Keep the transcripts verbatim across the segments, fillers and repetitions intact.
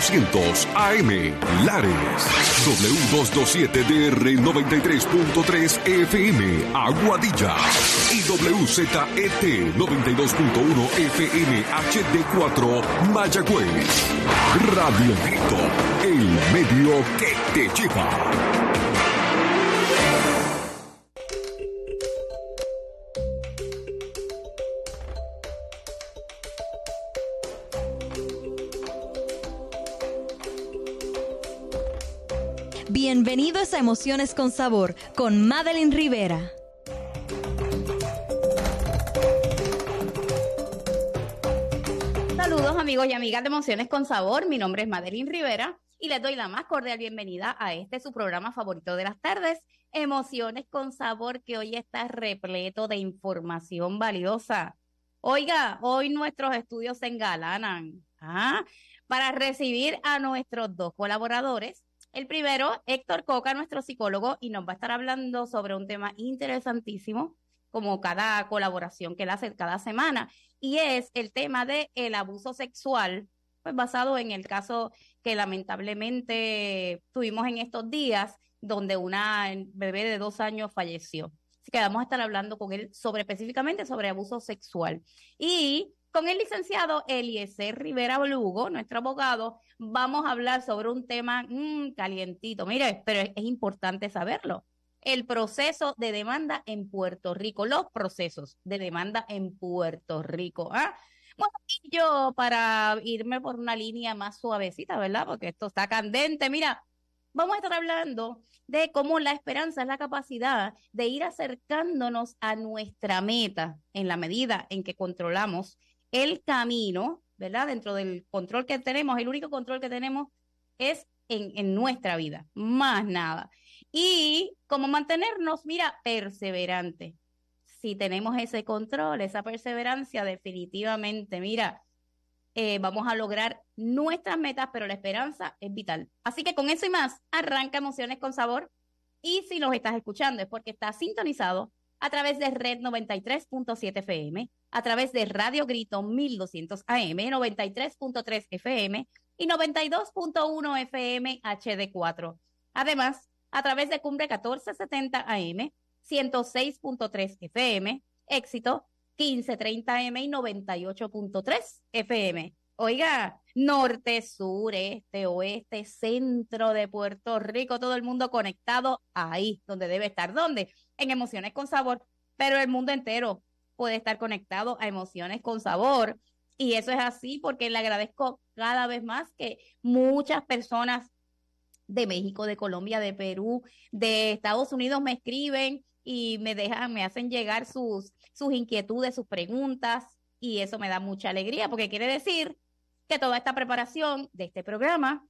ochocientos A M, Lares. W doscientos veintisiete D R noventa y tres punto tres F M, Aguadilla. Y W Z E T noventa y dos punto uno F M H D cuatro, Mayagüez. Radio Grito, el medio que te lleva. Bienvenidos a Emociones con Sabor con Madeline Rivera. Saludos amigos y amigas de Emociones con Sabor, mi nombre es Madeline Rivera y les doy la más cordial bienvenida a este su programa favorito de las tardes, Emociones con Sabor, que hoy está repleto de información valiosa. Oiga, hoy nuestros estudios se engalanan ¿ah? para recibir a nuestros dos colaboradores. El primero, Héctor Coca, nuestro psicólogo, y nos va a estar hablando sobre un tema interesantísimo, como cada colaboración que él hace cada semana, y es el tema de el abuso sexual, pues basado en el caso que lamentablemente tuvimos en estos días, donde una bebé de dos años falleció. Así que vamos a estar hablando con él sobre específicamente sobre abuso sexual. Y con el licenciado Eliezer Rivera Lugo, nuestro abogado, vamos a hablar sobre un tema mmm, calientito. Mire, pero es, es importante saberlo. El proceso de demanda en Puerto Rico, los procesos de demanda en Puerto Rico. ¿ah? Bueno, y yo para irme por una línea más suavecita, ¿verdad? Porque esto está candente. Mira, vamos a estar hablando de cómo la esperanza es la capacidad de ir acercándonos a nuestra meta en la medida en que controlamos el camino, ¿verdad? Dentro del control que tenemos, el único control que tenemos es en, en nuestra vida, más nada. Y cómo mantenernos, mira, perseverantes. Si tenemos ese control, esa perseverancia, definitivamente, mira, eh, vamos a lograr nuestras metas, pero la esperanza es vital. Así que con eso y más, arranca Emociones con Sabor. Y si los estás escuchando es porque estás sintonizado a través de Red noventa y tres punto siete F M, a través de Radio Grito mil doscientos A M, noventa y tres punto tres F M y noventa y dos punto uno F M H D cuatro. Además, a través de Cumbre catorce setenta A M, ciento seis punto tres F M, Éxito quince treinta A M y noventa y ocho punto tres F M. Oiga, norte, sur, este, oeste, centro de Puerto Rico, todo el mundo conectado ahí, donde debe estar. ¿Dónde? En Emociones con Sabor, pero el mundo entero puede estar conectado a Emociones con Sabor. Y eso es así porque le agradezco cada vez más que muchas personas de México, de Colombia, de Perú, de Estados Unidos me escriben y me dejan, me hacen llegar sus, sus inquietudes, sus preguntas, y eso me da mucha alegría porque quiere decir que toda esta preparación de este programa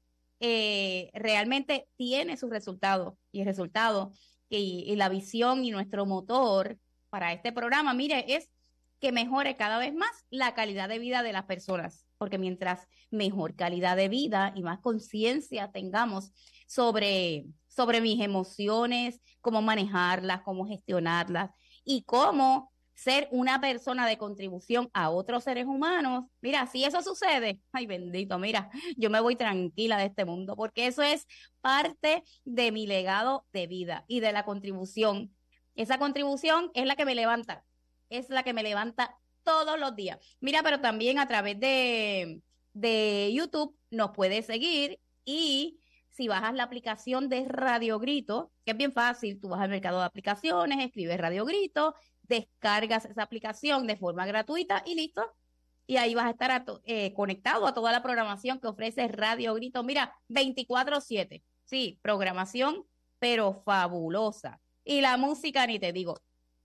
eh, realmente tiene sus resultados, y el resultado y, y la visión y nuestro motor para este programa, mire, es que mejore cada vez más la calidad de vida de las personas, porque mientras mejor calidad de vida y más conciencia tengamos sobre, sobre mis emociones, cómo manejarlas, cómo gestionarlas y cómo ser una persona de contribución a otros seres humanos, mira, si eso sucede, ay bendito, mira, yo me voy tranquila de este mundo, porque eso es parte de mi legado de vida y de la contribución. Esa contribución es la que me levanta, es la que me levanta todos los días. Mira, pero también a través de, de YouTube nos puedes seguir, y si bajas la aplicación de Radio Grito, que es bien fácil, tú vas al mercado de aplicaciones, escribes Radio Grito, descargas esa aplicación de forma gratuita y listo. Y ahí vas a estar a to, eh, conectado a toda la programación que ofrece Radio Grito. Mira, veinticuatro siete. Sí, programación, pero fabulosa. Y la música ni te digo.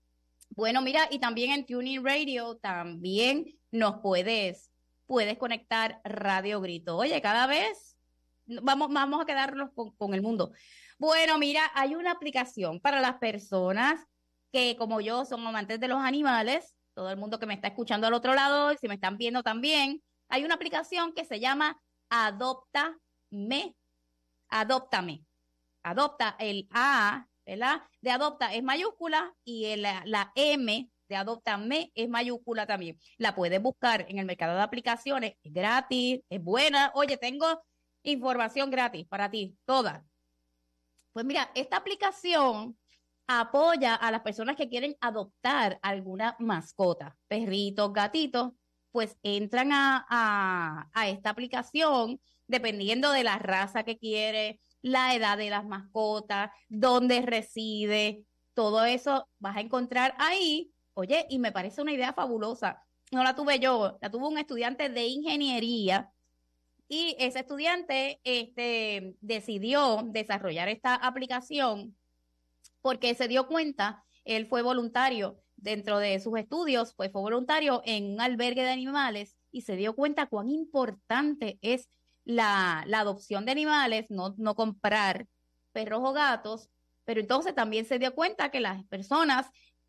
Bueno, mira, y también en TuneIn Radio también nos puedes, puedes conectar Radio Grito. Oye, cada vez vamos, vamos a quedarnos con, con el mundo. Bueno, mira, hay una aplicación para las personas que como yo son amantes de los animales, todo el mundo que me está escuchando al otro lado y si me están viendo también, hay una aplicación que se llama Adóptame, Adóptame, Adopta, el A, ¿verdad? De Adopta es mayúscula y el, la, la M de Adóptame es mayúscula también. La puedes buscar en el mercado de aplicaciones, es gratis, es buena. Oye, tengo Información gratis para ti, toda. Pues mira, esta aplicación apoya a las personas que quieren adoptar alguna mascota, perritos, gatitos, pues entran a, a, a esta aplicación dependiendo de la raza que quiere, la edad de las mascotas, dónde reside, todo eso vas a encontrar ahí. Oye, y me parece una idea fabulosa. No la tuve yo, la tuvo un estudiante de ingeniería y ese estudiante este, decidió desarrollar esta aplicación porque se dio cuenta, él fue voluntario dentro de sus estudios, pues fue voluntario en un albergue de animales y se dio cuenta cuán importante es la, la adopción de animales, no, no comprar perros o gatos, pero entonces también se dio cuenta que las personas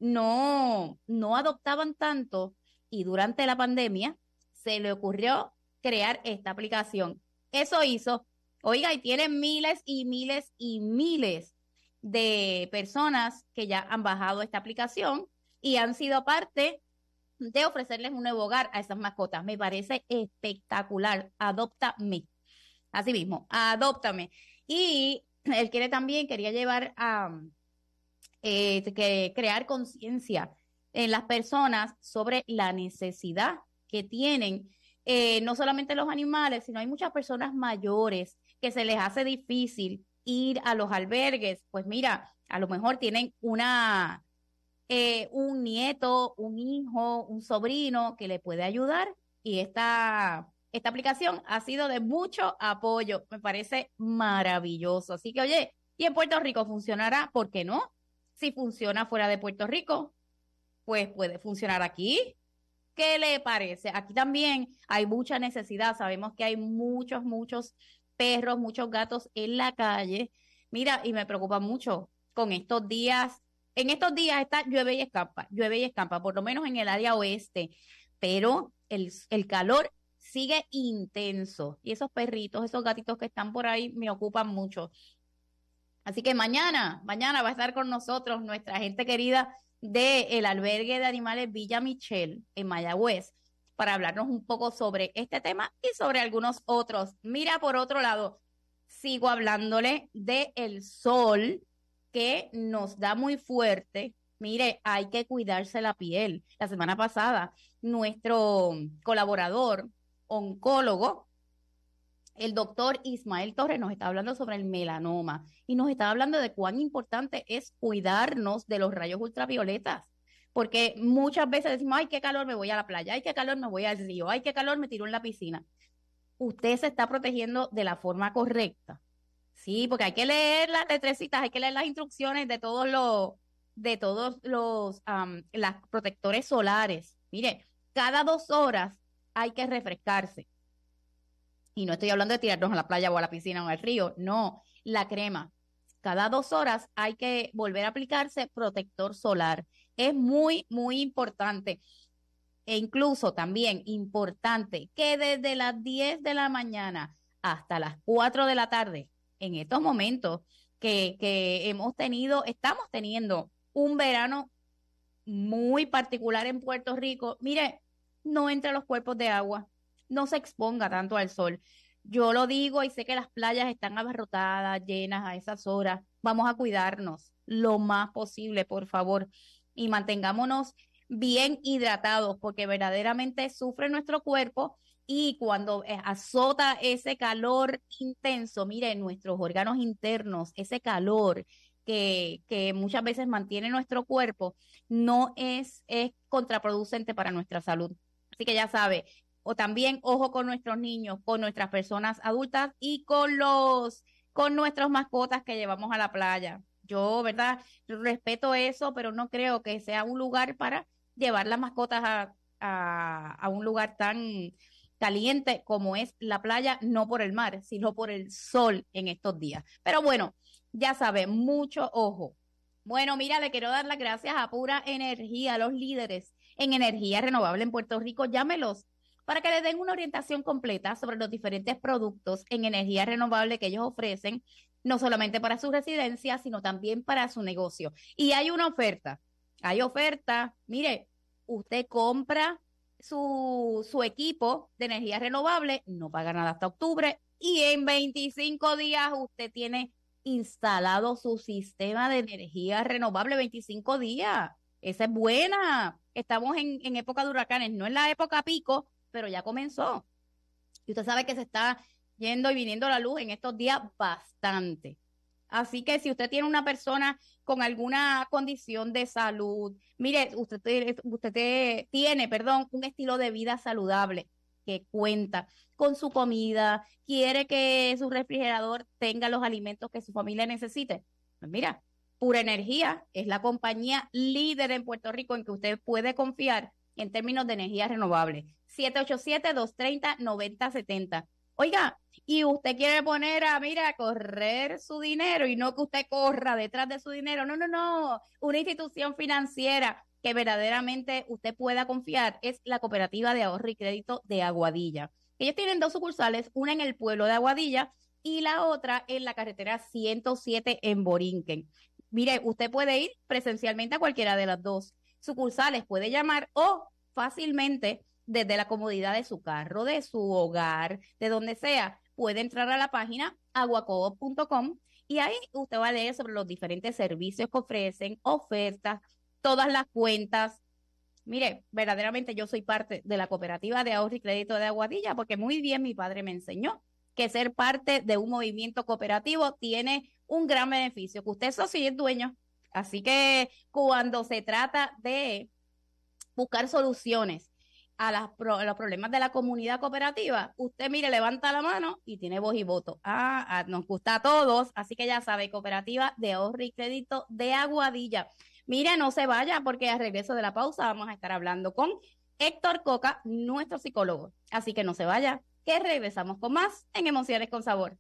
no, no adoptaban tanto y durante la pandemia se le ocurrió crear esta aplicación. Eso hizo, oiga, y tiene miles y miles y miles de personas que ya han bajado esta aplicación y han sido parte de ofrecerles un nuevo hogar a esas mascotas. Me parece espectacular. Adóptame. Así mismo, adóptame. Y él quiere también, quería llevar a eh, que crear conciencia en las personas sobre la necesidad que tienen eh, no solamente los animales, sino hay muchas personas mayores que se les hace difícil ir a los albergues. Pues mira, a lo mejor tienen una eh, un nieto, un hijo, un sobrino que le puede ayudar y esta, esta aplicación ha sido de mucho apoyo. Me parece maravilloso. Así que, oye, y en Puerto Rico funcionará, ¿por qué no? Si funciona fuera de Puerto Rico, pues puede funcionar aquí. ¿Qué le parece? Aquí también hay mucha necesidad. Sabemos que hay muchos, muchos perros, muchos gatos en la calle. Mira, y me preocupa mucho con estos días. En estos días está llueve y escampa, llueve y escampa, por lo menos en el área oeste. Pero el, el calor sigue intenso. Y esos perritos, esos gatitos que están por ahí me ocupan mucho. Así que mañana, mañana va a estar con nosotros nuestra gente querida del albergue de animales Villa Michel en Mayagüez para hablarnos un poco sobre este tema y sobre algunos otros. Mira, por otro lado, sigo hablándole de el sol que nos da muy fuerte. Mire, hay que cuidarse la piel. La semana pasada, nuestro colaborador oncólogo, el doctor Ismael Torres, nos está hablando sobre el melanoma y nos está hablando de cuán importante es cuidarnos de los rayos ultravioletas, porque muchas veces decimos, ay, qué calor, me voy a la playa, ay, qué calor, me voy al río, ay, qué calor, me tiro en la piscina. Usted se está protegiendo de la forma correcta, sí, porque hay que leer las letrecitas, hay que leer las instrucciones de todos los, de todos los, um, las protectores solares. Mire, cada dos horas hay que refrescarse. Y no estoy hablando de tirarnos a la playa o a la piscina o al río, no, la crema. Cada dos horas hay que volver a aplicarse protector solar. Es muy, muy importante. E incluso también importante que desde las diez de la mañana hasta las cuatro de la tarde, en estos momentos que, que hemos tenido, estamos teniendo un verano muy particular en Puerto Rico, mire, no entre los cuerpos de agua. No se exponga tanto al sol. Yo lo digo y sé que las playas están abarrotadas, llenas a esas horas. Vamos a cuidarnos lo más posible, por favor, y mantengámonos bien hidratados, porque verdaderamente sufre nuestro cuerpo y cuando azota ese calor intenso, mire, nuestros órganos internos, ese calor que, que muchas veces mantiene nuestro cuerpo, no es, es contraproducente para nuestra salud. Así que ya sabe, o también ojo con nuestros niños, con nuestras personas adultas y con los, con nuestros mascotas que llevamos a la playa. Yo, ¿verdad? Respeto eso, pero no creo que sea un lugar para llevar las mascotas a, a, a un lugar tan caliente como es la playa, no por el mar, sino por el sol en estos días. Pero bueno, ya sabe, mucho ojo. Bueno, mira, le quiero dar las gracias a Pura Energía, a los líderes en energía renovable en Puerto Rico. Llámelos para que les den una orientación completa sobre los diferentes productos en energía renovable que ellos ofrecen, no solamente para su residencia, sino también para su negocio. Y hay una oferta, hay oferta, mire, usted compra su, su equipo de energía renovable, no paga nada hasta octubre, y en veinticinco días usted tiene instalado su sistema de energía renovable. veinticinco días, esa es buena. Estamos en, en época de huracanes, no en la época pico, pero ya comenzó. Y usted sabe que se está yendo y viniendo la luz en estos días bastante. Así que si usted tiene una persona con alguna condición de salud, mire, usted, usted te, tiene, perdón, un estilo de vida saludable que cuenta con su comida, quiere que su refrigerador tenga los alimentos que su familia necesite. Pues mira, Pura Energía es la compañía líder en Puerto Rico en que usted puede confiar en términos de energía renovable. siete ocho siete, dos tres cero, nueve cero siete cero. Oiga, y usted quiere poner a, mira, a correr su dinero y no que usted corra detrás de su dinero. No, no, no. Una institución financiera que verdaderamente usted pueda confiar es la Cooperativa de Ahorro y Crédito de Aguadilla. Ellos tienen dos sucursales, una en el pueblo de Aguadilla y la otra en la carretera ciento siete en Borinquen. Mire, usted puede ir presencialmente a cualquiera de las dos sucursales, puede llamar o fácilmente desde la comodidad de su carro, de su hogar, de donde sea, puede entrar a la página aguacoop punto com y ahí usted va a leer sobre los diferentes servicios que ofrecen, ofertas, todas las cuentas. Mire, verdaderamente yo soy parte de la Cooperativa de Ahorro y Crédito de Aguadilla porque muy bien mi padre me enseñó que ser parte de un movimiento cooperativo tiene un gran beneficio, que usted es socio y es dueño. Así que cuando se trata de buscar soluciones a, las, a los problemas de la comunidad cooperativa, usted, mire, levanta la mano y tiene voz y voto. Ah, ah, nos gusta a todos, así que ya sabe, Cooperativa de Ahorro y Crédito de Aguadilla. Mire, no se vaya porque al regreso de la pausa vamos a estar hablando con Héctor Coca, nuestro psicólogo. Así que no se vaya, que regresamos con más en Emociones con Sabor.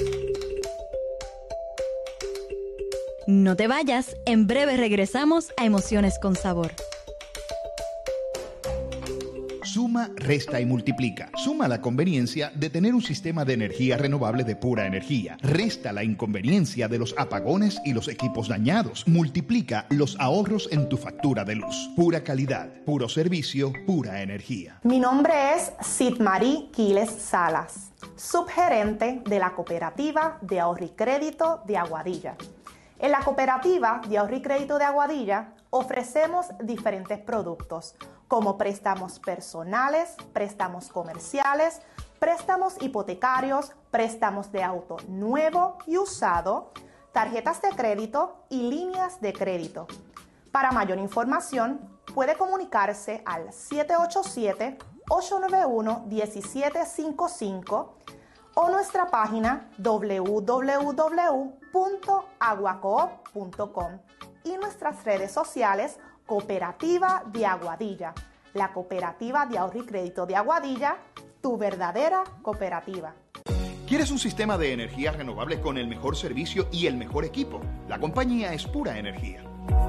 No te vayas, en breve regresamos a Emociones con Sabor. Suma, resta y multiplica. Suma la conveniencia de tener un sistema de energía renovable de Pura Energía. Resta la inconveniencia de los apagones y los equipos dañados. Multiplica los ahorros en tu factura de luz. Pura calidad, puro servicio, pura energía. Mi nombre es Sidmarí Quiles Salas, subgerente de la Cooperativa de Ahorro y Crédito de Aguadilla. En la Cooperativa de Ahorro y Crédito de Aguadilla ofrecemos diferentes productos como préstamos personales, préstamos comerciales, préstamos hipotecarios, préstamos de auto nuevo y usado, tarjetas de crédito y líneas de crédito. Para mayor información, puede comunicarse al siete ocho siete, ocho nueve uno, uno siete cinco cinco o nuestra página w w w punto aguacoop punto com y nuestras redes sociales Cooperativa de Aguadilla, la Cooperativa de Ahorro y Crédito de Aguadilla, tu verdadera cooperativa. ¿Quieres un sistema de energía renovable con el mejor servicio y el mejor equipo? La compañía es Pura Energía.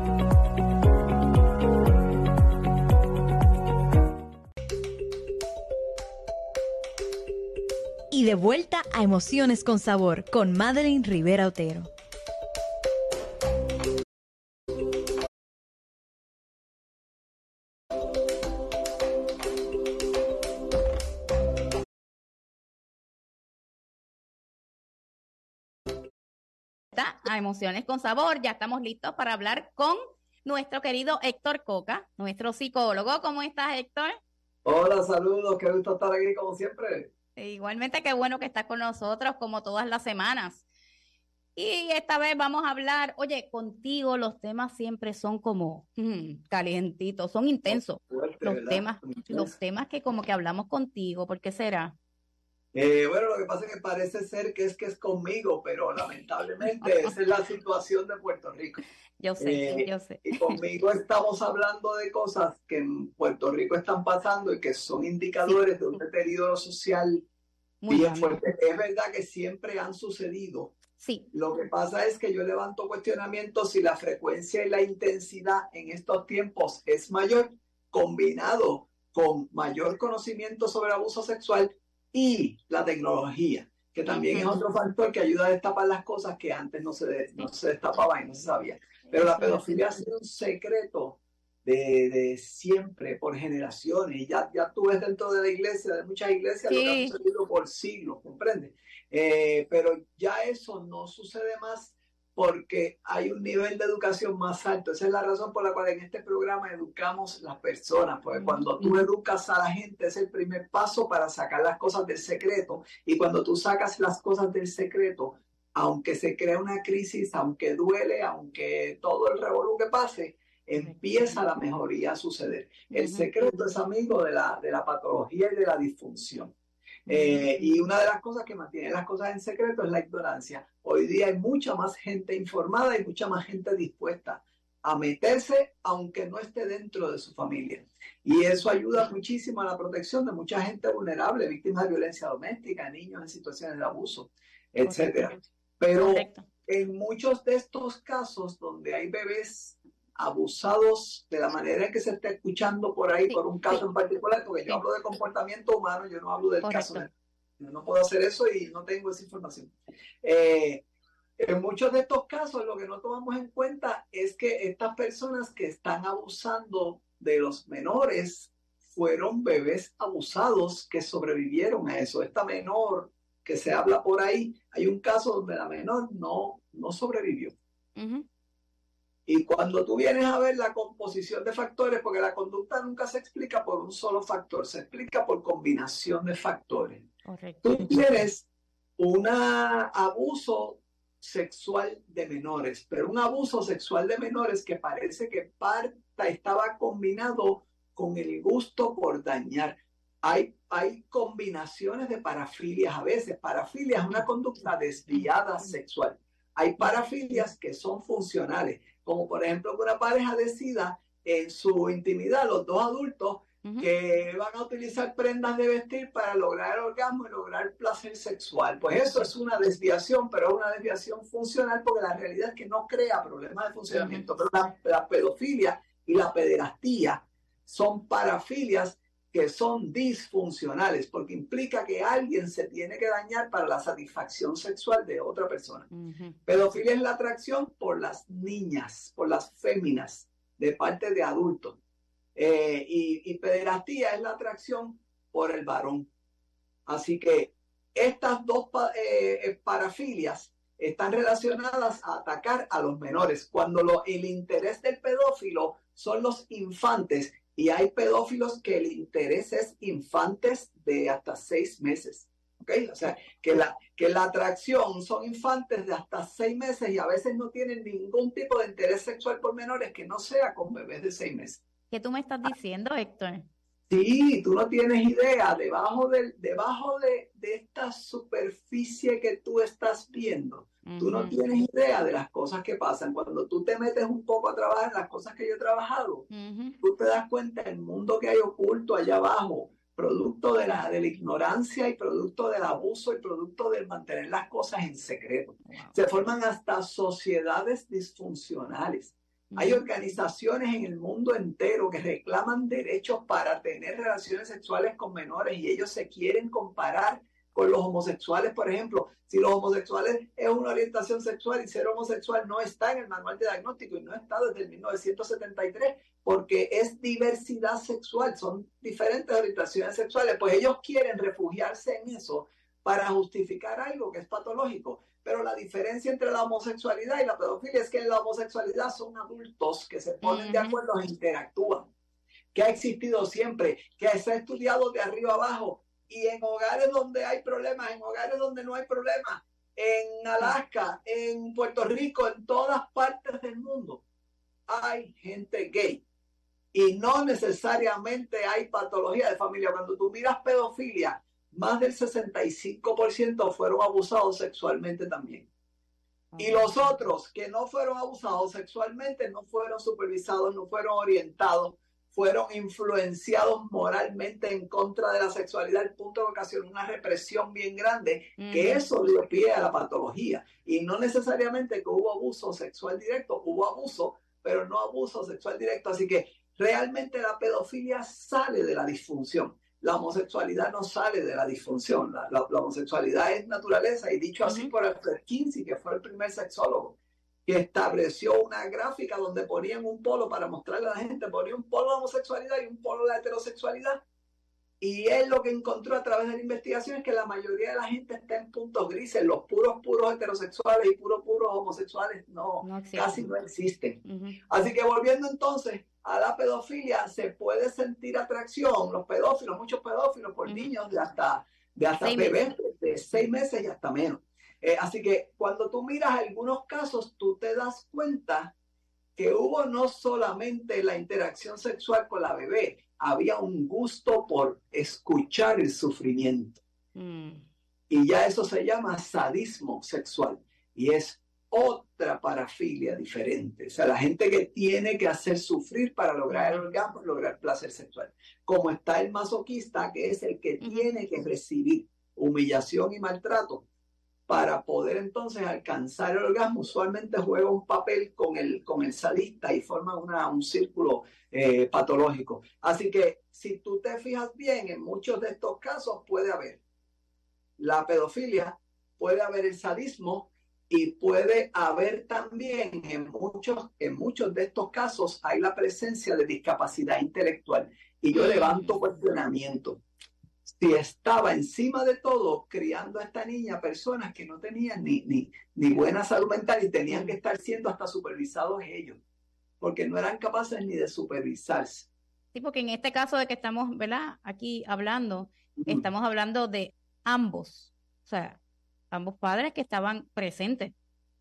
Y de vuelta a Emociones con Sabor con Madeline Rivera Otero. A Emociones con Sabor, ya estamos listos para hablar con nuestro querido Héctor Coca, nuestro psicólogo. ¿Cómo estás, Héctor? Hola, saludos, qué gusto estar aquí como siempre. Igualmente, qué bueno que estás con nosotros como todas las semanas. Y esta vez vamos a hablar, oye, contigo los temas siempre son como mm, calientitos, son intensos. Fuerte, los temas, los temas que como que hablamos contigo, ¿por qué será? Eh, bueno, lo que pasa es que parece ser que es que es conmigo, pero lamentablemente esa es la situación de Puerto Rico. Yo sé, eh, yo sé. Y conmigo estamos hablando de cosas que en Puerto Rico están pasando y que son indicadores sí. de un deterioro social Muy bien fuerte. Es verdad que siempre han sucedido. Sí. Lo que pasa es que yo levanto cuestionamientos si la frecuencia y la intensidad en estos tiempos es mayor, combinado con mayor conocimiento sobre abuso sexual y la tecnología, que también uh-huh. es otro factor que ayuda a destapar las cosas que antes no se, no se destapaban y no se sabía. Pero la pedofilia ha sido un secreto de, de siempre, por generaciones. Y ya, ya tú ves dentro de la iglesia, de muchas iglesias, Sí. lo que ha sucedido por siglos, ¿comprendes? Eh, pero ya eso no sucede más porque hay un nivel de educación más alto. Esa es la razón por la cual en este programa educamos las personas, porque cuando tú educas a la gente es el primer paso para sacar las cosas del secreto, y cuando tú sacas las cosas del secreto, aunque se crea una crisis, aunque duele, aunque todo el revolú que pase, empieza la mejoría a suceder. El secreto es amigo de la, de la patología y de la disfunción. Eh, y una de las cosas que mantiene las cosas en secreto es la ignorancia. Hoy día hay mucha más gente informada y mucha más gente dispuesta a meterse aunque no esté dentro de su familia. Y eso ayuda muchísimo a la protección de mucha gente vulnerable, víctimas de violencia doméstica, niños en situaciones de abuso, etcétera. Pero Correcto. En muchos de estos casos donde hay bebés abusados de la manera en que se está escuchando por ahí, sí, por un caso sí. en particular, porque yo sí. hablo de comportamiento humano, yo no hablo del Correcto. Caso de... Yo no puedo hacer eso y no tengo esa información. Eh, en muchos de estos casos lo que no tomamos en cuenta es que estas personas que están abusando de los menores fueron bebés abusados que sobrevivieron a eso. Esta menor que se habla por ahí, hay un caso donde la menor no, no sobrevivió. Uh-huh. Y cuando tú vienes a ver la composición de factores, porque la conducta nunca se explica por un solo factor, se explica por combinación de factores. Correcto. Tú tienes un abuso sexual de menores, pero un abuso sexual de menores que parece que parta estaba combinado con el gusto por dañar. Hay, hay combinaciones de parafilias a veces. Parafilia es una conducta desviada sexual. Hay parafilias que son funcionales, como por ejemplo que una pareja decida en su intimidad, los dos adultos, uh-huh. que van a utilizar prendas de vestir para lograr el orgasmo y lograr placer sexual. Pues eso es una desviación, pero es una desviación funcional porque la realidad es que no crea problemas de funcionamiento. Uh-huh. Pero la, la pedofilia y la pederastía son parafilias que son disfuncionales, porque implica que alguien se tiene que dañar para la satisfacción sexual de otra persona. Uh-huh. Pedofilia es la atracción por las niñas, por las féminas, de parte de adultos. Eh, y, y pederastía es la atracción por el varón. Así que estas dos eh, parafilias están relacionadas a atacar a los menores, cuando lo, el interés del pedófilo son los infantes. Y hay pedófilos que el interés es infantes de hasta seis meses. ¿Okay? O sea, que la, que la atracción son infantes de hasta seis meses y a veces no tienen ningún tipo de interés sexual por menores que no sea con bebés de seis meses. ¿Qué tú me estás diciendo, Héctor? Sí, tú no tienes idea. Debajo, del, debajo de, de esta superficie que tú estás viendo, uh-huh. tú no tienes idea de las cosas que pasan. Cuando tú te metes un poco a trabajar en las cosas que yo he trabajado, uh-huh. tú te das cuenta del mundo que hay oculto allá abajo, producto de la, de la ignorancia y producto del abuso y producto del mantener las cosas en secreto. Wow. Se forman hasta sociedades disfuncionales. Hay organizaciones en el mundo entero que reclaman derechos para tener relaciones sexuales con menores y ellos se quieren comparar con los homosexuales, por ejemplo. Si los homosexuales es una orientación sexual y ser homosexual no está en el manual de diagnóstico y no está desde el mil novecientos setenta y tres porque es diversidad sexual, son diferentes orientaciones sexuales, pues ellos quieren refugiarse en eso para justificar algo que es patológico. Pero la diferencia entre la homosexualidad y la pedofilia es que en la homosexualidad son adultos que se ponen uh-huh. de acuerdo e interactúan, que ha existido siempre, que se ha estudiado de arriba abajo, y en hogares donde hay problemas, en hogares donde no hay problemas, en Alaska, en Puerto Rico, en todas partes del mundo, hay gente gay. Y no necesariamente hay patología de familia. Cuando tú miras pedofilia, más del sesenta y cinco por ciento fueron abusados sexualmente también. Y los otros que no fueron abusados sexualmente no fueron supervisados, no fueron orientados, fueron influenciados moralmente en contra de la sexualidad, al punto que ocasionó una represión bien grande, mm. que eso dio pie a la patología. Y no necesariamente que hubo abuso sexual directo, hubo abuso, pero no abuso sexual directo. Así que realmente la pedofilia sale de la disfunción. La homosexualidad no sale de la disfunción. La, la, la homosexualidad es naturaleza, y dicho así uh-huh. por Alfred Kinsey, que fue el primer sexólogo, que estableció una gráfica donde ponían un polo para mostrarle a la gente, ponía un polo de homosexualidad y un polo de heterosexualidad. Y él lo que encontró a través de la investigación es que la mayoría de la gente está en puntos grises, los puros, puros heterosexuales y puros, puros homosexuales no, no casi no existen. Uh-huh. Así que volviendo entonces a la pedofilia, se puede sentir atracción, los pedófilos, muchos pedófilos por uh-huh. niños de hasta, de hasta seis bebés meses. de seis meses y hasta menos. Eh, así que cuando tú miras algunos casos, tú te das cuenta que hubo no solamente la interacción sexual con la bebé, había un gusto por escuchar el sufrimiento. Mm. Y ya eso se llama sadismo sexual. Y es otra parafilia diferente. O sea, la gente que tiene que hacer sufrir para lograr el orgasmo, lograr placer sexual. Como está el masoquista, que es el que mm. tiene que recibir humillación y maltrato para poder entonces alcanzar el orgasmo, usualmente juega un papel con el, con el sadista y forma una, un círculo eh, patológico. Así que si tú te fijas bien, en muchos de estos casos puede haber la pedofilia, puede haber el sadismo y puede haber también en muchos, en muchos de estos casos hay la presencia de discapacidad intelectual. Y yo levanto cuestionamiento. Si estaba encima de todo criando a esta niña personas que no tenían ni, ni, ni buena salud mental y tenían que estar siendo hasta supervisados ellos, porque no eran capaces ni de supervisarse. Sí, porque en este caso de que estamos, ¿verdad? Aquí hablando, uh-huh. estamos hablando de ambos, o sea, ambos padres que estaban presentes.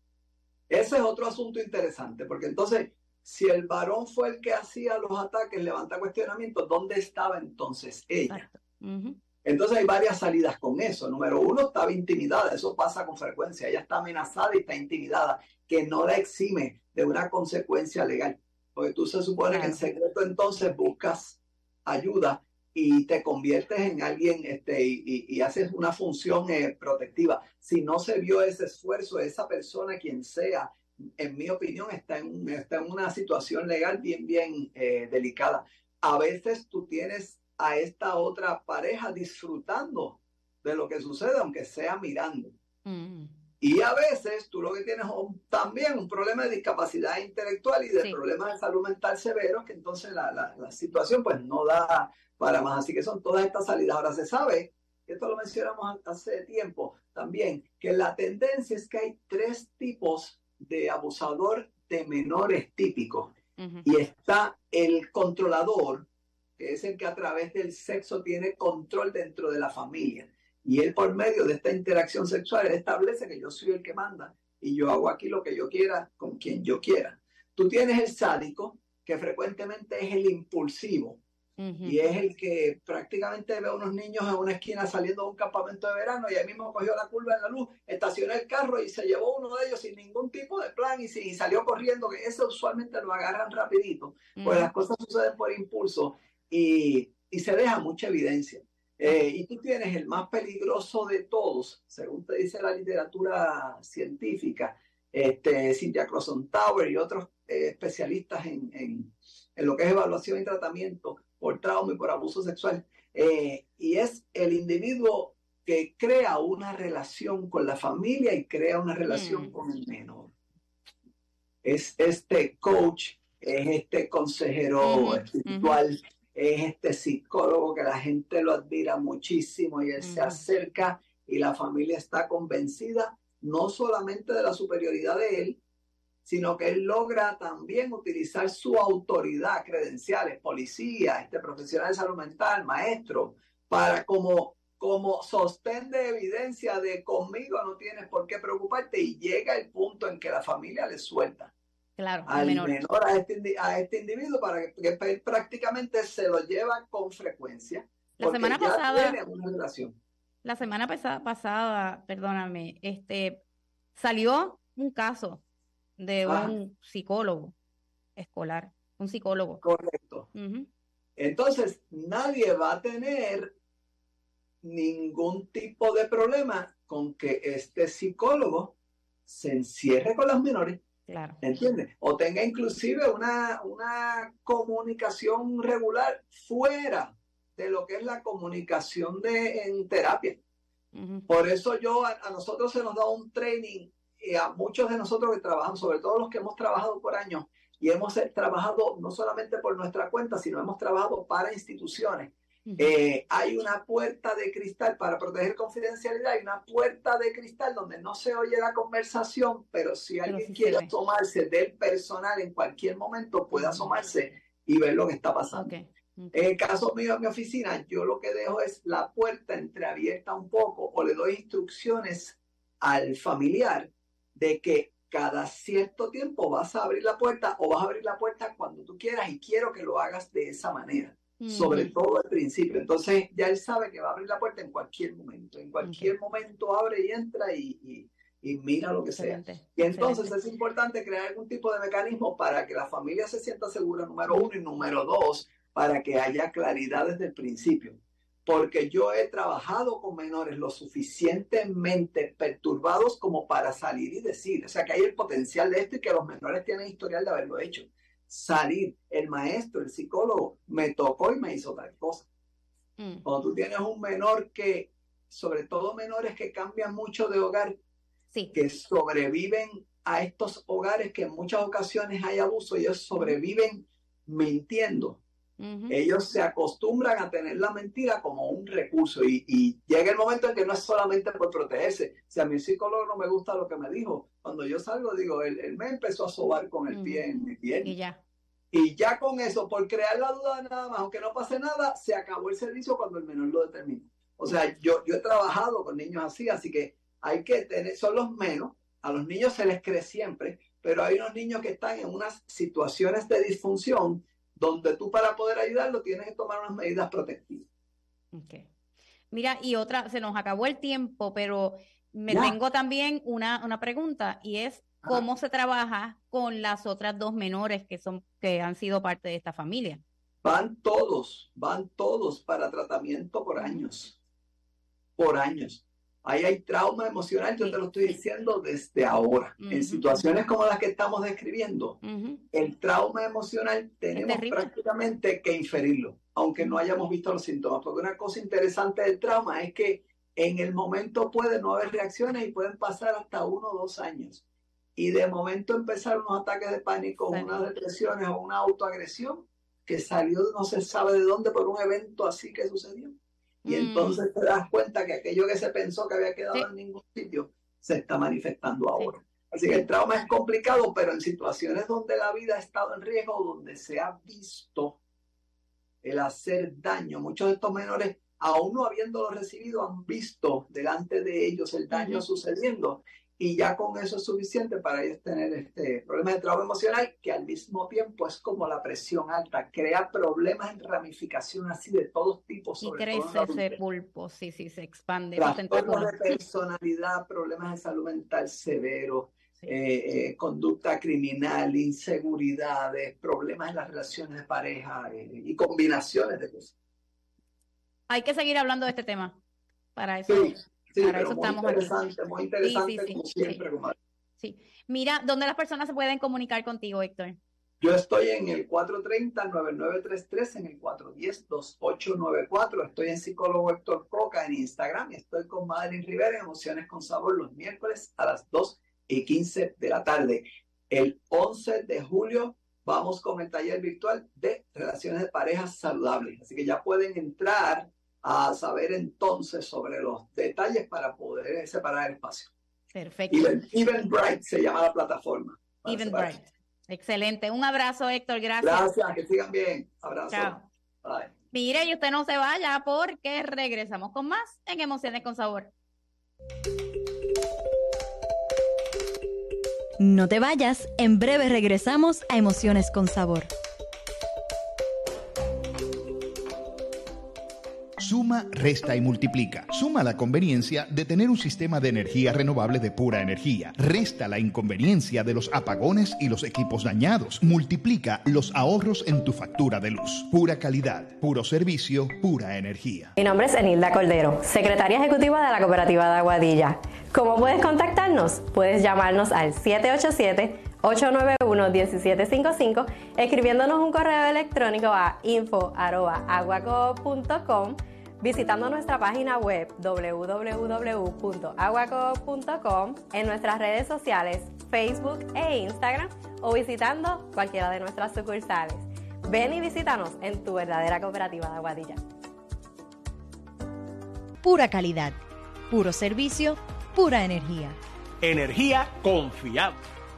Ese es otro asunto interesante, porque entonces, si el varón fue el que hacía los ataques, levanta cuestionamientos, ¿dónde estaba entonces ella? Uh-huh. Entonces hay varias salidas con eso. Número uno, estaba intimidada, eso pasa con frecuencia, ella está amenazada y está intimidada, que no la exime de una consecuencia legal, porque tú se supone claro. que en secreto entonces buscas ayuda y te conviertes en alguien este, y, y, y haces una función eh, protectiva. Si no se vio ese esfuerzo, esa persona, quien sea, en mi opinión, está en, está en una situación legal bien, bien eh, delicada. A veces tú tienes a esta otra pareja disfrutando de lo que sucede, aunque sea mirando. Mm. Y a veces tú lo que tienes un, también un problema de discapacidad intelectual y de sí. problemas de salud mental severos, que entonces la, la, la situación pues no da para más. Así que son todas estas salidas. Ahora se sabe, esto lo mencionamos hace tiempo también, que la tendencia es que hay tres tipos de abusador de menores típicos. Uh-huh. Y está el controlador, que es el que a través del sexo tiene control dentro de la familia. Y él, por medio de esta interacción sexual, él establece que yo soy el que manda y yo hago aquí lo que yo quiera con quien yo quiera. Tú tienes el sádico, que frecuentemente es el impulsivo. Uh-huh. Y es el que prácticamente ve a unos niños en una esquina saliendo de un campamento de verano y ahí mismo cogió la curva en la luz, estacionó el carro y se llevó uno de ellos sin ningún tipo de plan y, y salió corriendo, que ese usualmente lo agarran rapidito. Uh-huh. Pues las cosas suceden por impulso. Y, y se deja mucha evidencia. Eh, y tú tienes el más peligroso de todos, según te dice la literatura científica, este, Cynthia Crosson-Tower y otros eh, especialistas en, en, en lo que es evaluación y tratamiento por trauma y por abuso sexual. Eh, y es el individuo que crea una relación con la familia y crea una relación mm. con el menor. Es este coach, es este consejero mm-hmm. espiritual, mm-hmm. es este psicólogo que la gente lo admira muchísimo y él uh-huh. se acerca y la familia está convencida no solamente de la superioridad de él, sino que él logra también utilizar su autoridad, credenciales, policía, este profesional de salud mental, maestro, para como, como sostén de evidencia de conmigo no tienes por qué preocuparte, y llega el punto en que la familia le suelta. Claro, al menor, menor a, este, a este individuo para que, que prácticamente se lo lleva con frecuencia. La semana pasada, tiene una relación. La semana pasada, pasada, perdóname, este, salió un caso de ah. un psicólogo escolar, un psicólogo. Correcto. Uh-huh. Entonces, nadie va a tener ningún tipo de problema con que este psicólogo se encierre con los menores. Claro. ¿Entiendes? O tenga inclusive una, una comunicación regular fuera de lo que es la comunicación de, en terapia. Uh-huh. Por eso yo, a, a nosotros se nos da un training eh, a muchos de nosotros que trabajamos, sobre todo los que hemos trabajado por años, y hemos trabajado no solamente por nuestra cuenta, sino hemos trabajado para instituciones. Uh-huh. Eh, hay una puerta de cristal para proteger confidencialidad, hay una puerta de cristal donde no se oye la conversación, pero si alguien pero sí quiere asomarse del personal en cualquier momento, puede asomarse y ver lo que está pasando. Okay. Okay. En el caso mío, en mi oficina, yo lo que dejo es la puerta entreabierta un poco o le doy instrucciones al familiar de que cada cierto tiempo vas a abrir la puerta o vas a abrir la puerta cuando tú quieras y quiero que lo hagas de esa manera. Sobre todo al principio. Entonces ya él sabe que va a abrir la puerta en cualquier momento. En cualquier okay. momento abre y entra y, y, y mira lo que Excelente. sea. Y entonces Excelente. es importante crear algún tipo de mecanismo para que la familia se sienta segura, número uno, y número dos, para que haya claridad desde el principio. Porque yo he trabajado con menores lo suficientemente perturbados como para salir y decir. O sea, que hay el potencial de esto y que los menores tienen historial de haberlo hecho. Salir, el maestro, el psicólogo, me tocó y me hizo tal cosa. Mm. Cuando tú tienes un menor que, sobre todo menores que cambian mucho de hogar, sí. que sobreviven a estos hogares que en muchas ocasiones hay abuso, ellos sobreviven mintiendo. Uh-huh. Ellos se acostumbran a tener la mentira como un recurso y, y llega el momento en que no es solamente por protegerse. Si a mi psicólogo no me gusta lo que me dijo, cuando yo salgo digo, él, él me empezó a sobar con el uh-huh. pie en mi piel. Y ya. Y ya con eso, por crear la duda nada más, aunque no pase nada, se acabó el servicio cuando el menor lo determina. O sea, yo, yo he trabajado con niños así, así que hay que tener, son los menos, a los niños se les cree siempre, pero hay unos niños que están en unas situaciones de disfunción donde tú para poder ayudarlo tienes que tomar unas medidas protectivas. Okay. Mira, y otra, se nos acabó el tiempo, pero me ya. tengo también una, una pregunta, y es ¿cómo Ajá. se trabaja con las otras dos menores que son que han sido parte de esta familia? Van todos, van todos para tratamiento por años, por años. Ahí hay trauma emocional, yo te lo estoy diciendo desde ahora. Uh-huh. En situaciones como las que estamos describiendo, uh-huh. el trauma emocional tenemos prácticamente que inferirlo, aunque no hayamos visto los síntomas. Porque una cosa interesante del trauma es que en el momento puede no haber reacciones y pueden pasar hasta uno o dos años. Y de momento empezar unos ataques de pánico, sí. unas depresiones o una autoagresión que salió no se sabe de dónde por un evento así que sucedió. Y mm. entonces te das cuenta que aquello que se pensó que había quedado sí. en ningún sitio se está manifestando ahora. Sí. Así que el trauma es complicado, pero en situaciones donde la vida ha estado en riesgo, donde se ha visto el hacer daño, muchos de estos menores, aún no habiéndolo recibido, han visto delante de ellos el daño uh-huh. sucediendo. Y ya con eso es suficiente para ellos tener este problema de trauma emocional, que al mismo tiempo es como la presión alta, crea problemas en ramificación así de todos tipos. Y crece ese pulpo, sí, sí, se expande. Trastornos de personalidad, problemas de salud mental severos, sí. eh, eh, conducta criminal, inseguridades, problemas en las relaciones de pareja eh, y combinaciones de cosas. Hay que seguir hablando de este tema para eso. Sí. Sí, Para pero eso muy estamos interesante, aquí. muy interesante, sí, sí, sí, como siempre. Sí. Como... sí. Mira, ¿dónde las personas se pueden comunicar contigo, Héctor? Yo estoy en el cuatro tres cero, nueve nueve tres tres, en el cuatro uno cero, dos ocho nueve cuatro. Estoy en Psicólogo Héctor Coca en Instagram y estoy con Madeline Rivera en Emociones con Sabor los miércoles a las dos y quince de la tarde. El once de julio vamos con el taller virtual de relaciones de parejas saludables. Así que ya pueden entrar a saber entonces sobre los detalles para poder separar el espacio. Perfecto. Even, Eventbrite se llama la plataforma. Eventbrite. Excelente. Un abrazo, Héctor. Gracias. Gracias. Que sigan bien. Abrazo. Chao. Bye. Mire, y usted no se vaya porque regresamos con más en Emociones con Sabor. No te vayas. En breve regresamos a Emociones con Sabor. Suma, resta y multiplica. Suma la conveniencia de tener un sistema de energía renovable de pura energía. Resta la inconveniencia de los apagones y los equipos dañados. Multiplica los ahorros en tu factura de luz. Pura calidad, puro servicio, pura energía. Mi nombre es Enilda Cordero, secretaria ejecutiva de la Cooperativa de Aguadilla. ¿Cómo puedes contactarnos? Puedes llamarnos al siete ocho siete, ocho nueve uno, uno siete cinco cinco, escribiéndonos un correo electrónico a info arroba aguaco punto com visitando nuestra página web doble u doble u doble u punto aguacoop punto com, en nuestras redes sociales Facebook e Instagram o visitando cualquiera de nuestras sucursales. Ven y visítanos en tu verdadera cooperativa de Aguadilla. Pura calidad, puro servicio, pura energía. Energía confiable.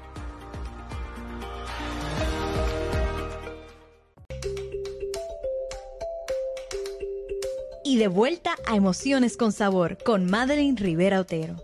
Y de vuelta a Emociones con Sabor con Madeline Rivera Otero.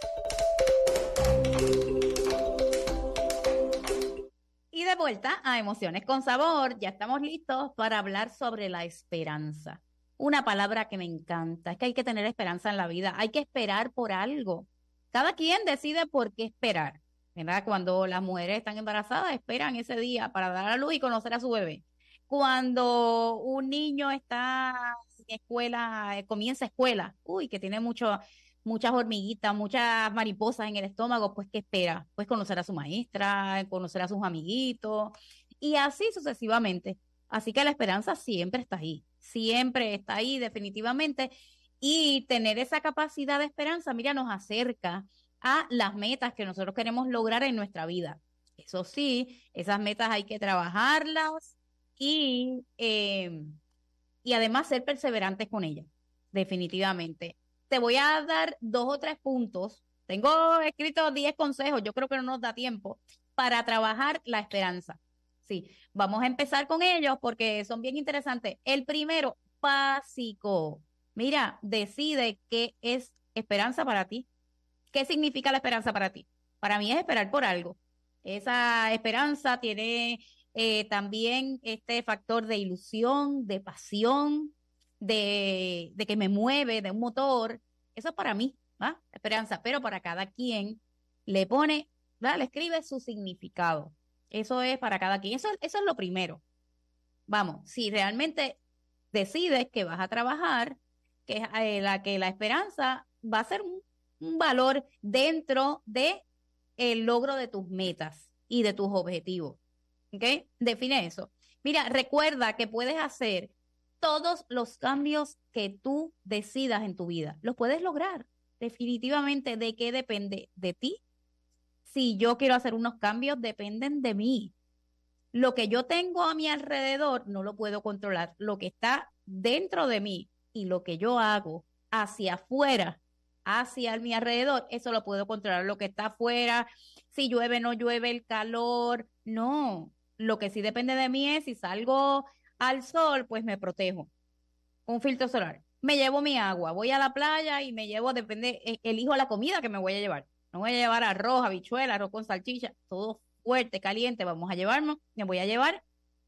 Y de vuelta a Emociones con Sabor, ya estamos listos para hablar sobre la esperanza. Una palabra que me encanta, es que hay que tener esperanza en la vida, hay que esperar por algo. Cada quien decide por qué esperar, ¿verdad? Cuando las mujeres están embarazadas, esperan ese día para dar a luz y conocer a su bebé. Cuando un niño está en escuela, eh, comienza escuela, uy, que tiene mucho, muchas hormiguitas, muchas mariposas en el estómago, pues ¿qué espera? Pues conocer a su maestra, conocer a sus amiguitos, y así sucesivamente. Así que la esperanza siempre está ahí, siempre está ahí definitivamente, y tener esa capacidad de esperanza, mira, nos acerca a las metas que nosotros queremos lograr en nuestra vida. Eso sí, esas metas hay que trabajarlas y, eh, y además ser perseverantes con ellas, definitivamente. Te voy a dar dos o tres puntos. Tengo escritos diez consejos, yo creo que no nos da tiempo para trabajar la esperanza. Sí, vamos a empezar con ellos porque son bien interesantes. El primero, básico. Mira, decide qué es esperanza para ti. ¿Qué significa la esperanza para ti? Para mí es esperar por algo. Esa esperanza tiene eh, también este factor de ilusión, de pasión, de, de que me mueve, de un motor. Eso es para mí, ¿va? Esperanza, pero para cada quien le pone, ¿verdad? Le escribe su significado. Eso es para cada quien. Eso, eso es lo primero. Vamos, si realmente decides que vas a trabajar, que, eh, la, que la esperanza va a ser un, un valor dentro de el logro de tus metas y de tus objetivos. ¿Ok? Define eso. Mira, recuerda que puedes hacer todos los cambios que tú decidas en tu vida. Los puedes lograr. Definitivamente, ¿de qué depende? De ti. Si yo quiero hacer unos cambios, dependen de mí. Lo que yo tengo a mi alrededor no lo puedo controlar. Lo que está dentro de mí y lo que yo hago hacia afuera, hacia mi alrededor, eso lo puedo controlar. Lo que está afuera, si llueve, no llueve, el calor, no. Lo que sí depende de mí es si salgo al sol, pues me protejo. Un filtro solar. Me llevo mi agua, voy a la playa y me llevo, depende, elijo la comida que me voy a llevar. No voy a llevar arroz, habichuela, arroz con salchicha, todo fuerte, caliente. Vamos a llevarnos, me voy a llevar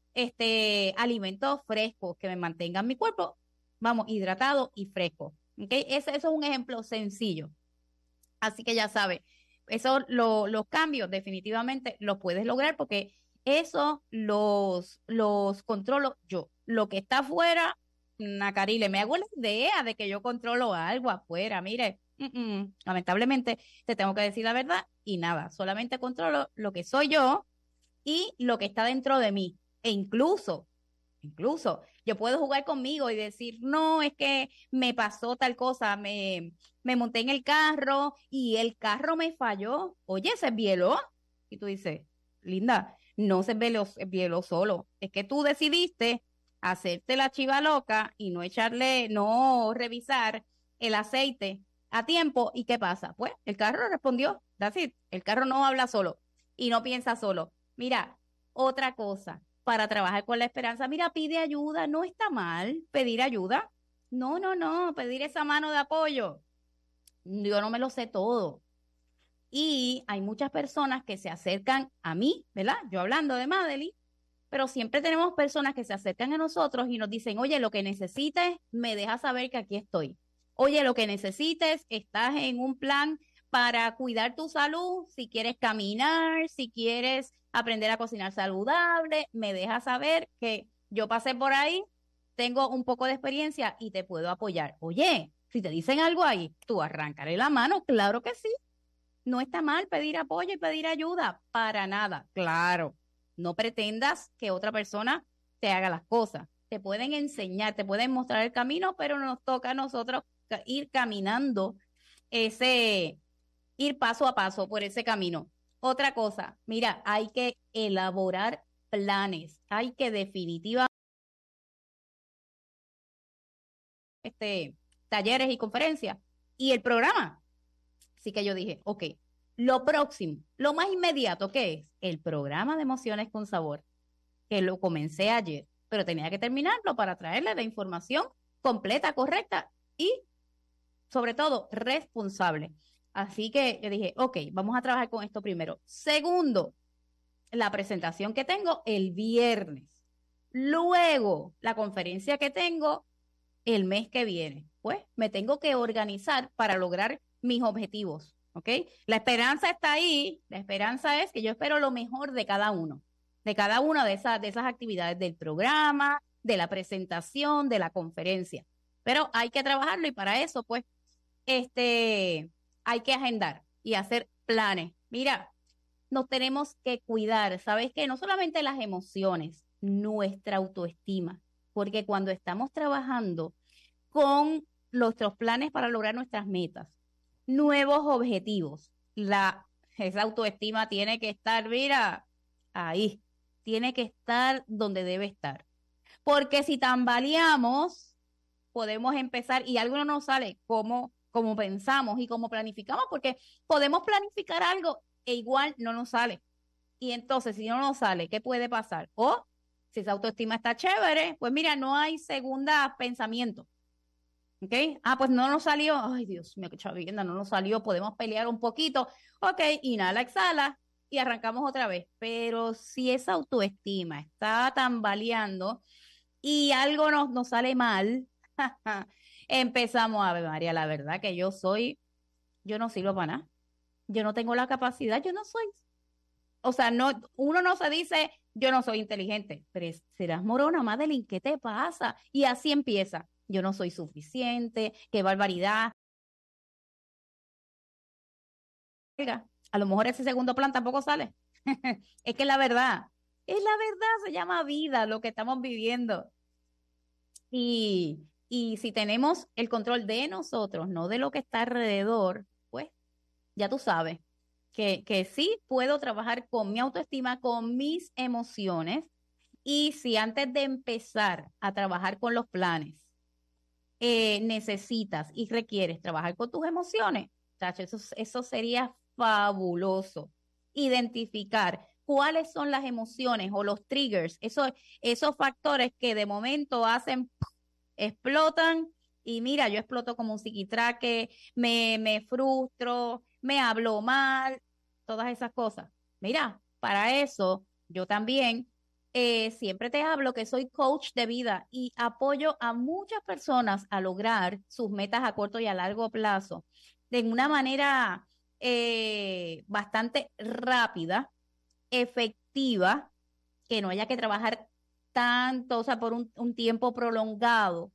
este alimentos frescos que me mantengan mi cuerpo, vamos, hidratado y fresco. ¿Okay? Ese, eso es un ejemplo sencillo. Así que ya sabes, eso, lo, los cambios definitivamente los puedes lograr porque eso los, los controlo yo. Lo que está afuera, Nacarile, me hago la idea de que yo controlo algo afuera, mire. Mm-mm. Lamentablemente te tengo que decir la verdad y nada, solamente controlo lo que soy yo y lo que está dentro de mí. E incluso, incluso yo puedo jugar conmigo y decir, no, es que me pasó tal cosa, me, me monté en el carro y el carro me falló. Oye, se esbieló. Y tú dices, Linda, no se esbieló solo, es que tú decidiste hacerte la chiva loca y no echarle, no revisar el aceite a tiempo. ¿Y qué pasa? Pues el carro respondió, that's it. El carro no habla solo y no piensa solo. Mira, otra cosa para trabajar con la esperanza, mira, pide ayuda, no está mal pedir ayuda. No, no, no, pedir esa mano de apoyo. Yo no me lo sé todo. Y hay muchas personas que se acercan a mí, ¿verdad? Yo hablando de Madeline, pero siempre tenemos personas que se acercan a nosotros y nos dicen, oye, lo que necesites, me dejas saber que aquí estoy. Oye, lo que necesites, estás en un plan para cuidar tu salud, si quieres caminar, si quieres aprender a cocinar saludable, me dejas saber que yo pasé por ahí, tengo un poco de experiencia y te puedo apoyar. Oye, si te dicen algo ahí, tú arrancaré la mano, claro que sí. No está mal pedir apoyo y pedir ayuda, para nada. Claro, no pretendas que otra persona te haga las cosas. te pueden enseñar, te pueden mostrar el camino, pero nos toca a nosotros ir caminando ese, ir paso a paso por ese camino. Otra cosa, mira, hay que elaborar planes, hay que definitivamente este, talleres y conferencias y el programa. Así que yo dije, ok, lo próximo, lo más inmediato, ¿qué es? El programa de Emociones con Sabor, que lo comencé ayer, pero tenía que terminarlo para traerle la información completa, correcta y, sobre todo, responsable. Así que yo dije, ok, vamos a trabajar con esto primero. Segundo, la presentación que tengo el viernes. Luego, la conferencia que tengo el mes que viene. Pues me tengo que organizar para lograr mis objetivos, ¿ok? La esperanza está ahí. La esperanza es que yo espero lo mejor de cada uno, de cada una de esas, de esas actividades del programa, de la presentación, de la conferencia. Pero hay que trabajarlo y para eso, pues, este, hay que agendar y hacer planes. Mira, nos tenemos que cuidar, ¿sabes qué? No solamente las emociones, nuestra autoestima, porque cuando estamos trabajando con nuestros planes para lograr nuestras metas, nuevos objetivos, la, esa autoestima tiene que estar, mira, ahí, tiene que estar donde debe estar. Porque si tambaleamos, podemos empezar y algo no nos sale como, como pensamos y como planificamos, porque podemos planificar algo e igual no nos sale. Y entonces, si no nos sale, ¿qué puede pasar? O si esa autoestima está chévere, pues mira, no hay segunda pensamiento. ¿Ok? Ah, pues no nos salió. Ay, Dios mío, qué chavienda, no nos salió. Podemos pelear un poquito. Ok, inhala, exhala y arrancamos otra vez. Pero si esa autoestima está tambaleando y algo nos, nos sale mal, empezamos a ver, María, la verdad que yo soy, yo no sirvo para nada. Yo no tengo la capacidad, yo no soy. O sea, no, uno no se dice, yo no soy inteligente, pero serás morona, Madeline, ¿qué te pasa? Y así empieza. Yo no soy suficiente, qué barbaridad. A lo mejor ese segundo plan tampoco sale. Es que la verdad, es la verdad, se llama vida lo que estamos viviendo. Y, y si tenemos el control de nosotros, no de lo que está alrededor, pues ya tú sabes que, que sí puedo trabajar con mi autoestima, con mis emociones. Y si antes de empezar a trabajar con los planes, Eh, necesitas y requieres trabajar con tus emociones, tacho, eso, eso sería fabuloso. Identificar cuáles son las emociones o los triggers, esos, esos factores que de momento hacen, explotan y mira, yo exploto como un psiquitraque, me, me frustro, me hablo mal, todas esas cosas. Mira, para eso yo también Eh, siempre te hablo que soy coach de vida y apoyo a muchas personas a lograr sus metas a corto y a largo plazo de una manera eh, bastante rápida, efectiva, que no haya que trabajar tanto, o sea, por un, un tiempo prolongado.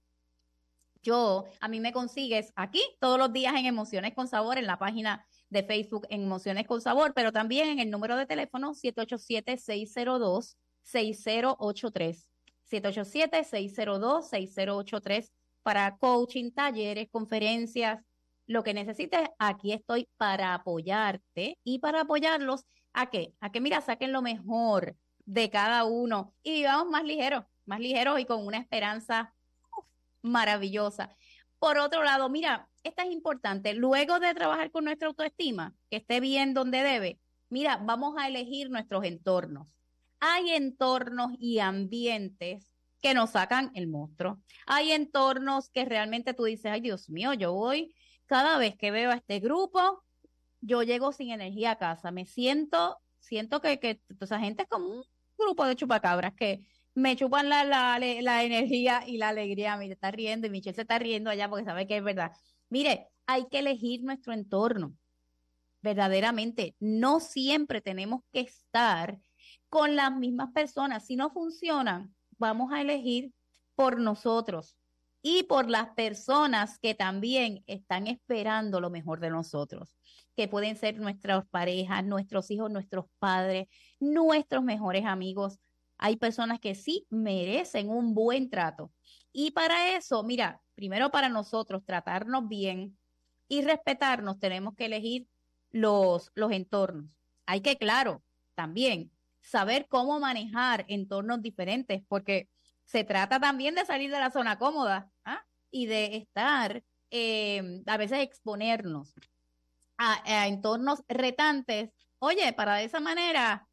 Yo, a mí me consigues aquí todos los días en Emociones con Sabor, en la página de Facebook en Emociones con Sabor, pero también en el número de teléfono siete ocho siete, seis cero dos, seis cero ocho tres, siete ocho siete, seis cero dos, seis cero ocho tres para coaching, talleres, conferencias, lo que necesites, aquí estoy para apoyarte y para apoyarlos a que, a que mira, saquen lo mejor de cada uno y vivamos más ligeros, más ligeros y con una esperanza uf, maravillosa. Por otro lado, mira, esta es importante, luego de trabajar con nuestra autoestima, que esté bien donde debe, mira, vamos a elegir nuestros entornos. Hay entornos y ambientes que nos sacan el monstruo. Hay entornos que realmente tú dices, ay Dios mío, yo voy, cada vez que veo a este grupo, yo llego sin energía a casa. Me siento, siento que, que esa gente es como un grupo de chupacabras que me chupan la, la, la energía y la alegría. Mire, está riendo y Michelle se está riendo allá porque sabe que es verdad. Mire, hay que elegir nuestro entorno. Verdaderamente, no siempre tenemos que estar con las mismas personas. Si no funcionan, vamos a elegir por nosotros y por las personas que también están esperando lo mejor de nosotros, que pueden ser nuestras parejas, nuestros hijos, nuestros padres, nuestros mejores amigos. hay personas que sí merecen un buen trato. Y para eso, mira, primero para nosotros tratarnos bien y respetarnos, tenemos que elegir los, los entornos. Hay que, claro, también saber cómo manejar entornos diferentes, porque se trata también de salir de la zona cómoda, ¿ah? Y de estar, eh, a veces exponernos a, a entornos retantes. Oye, para de esa manera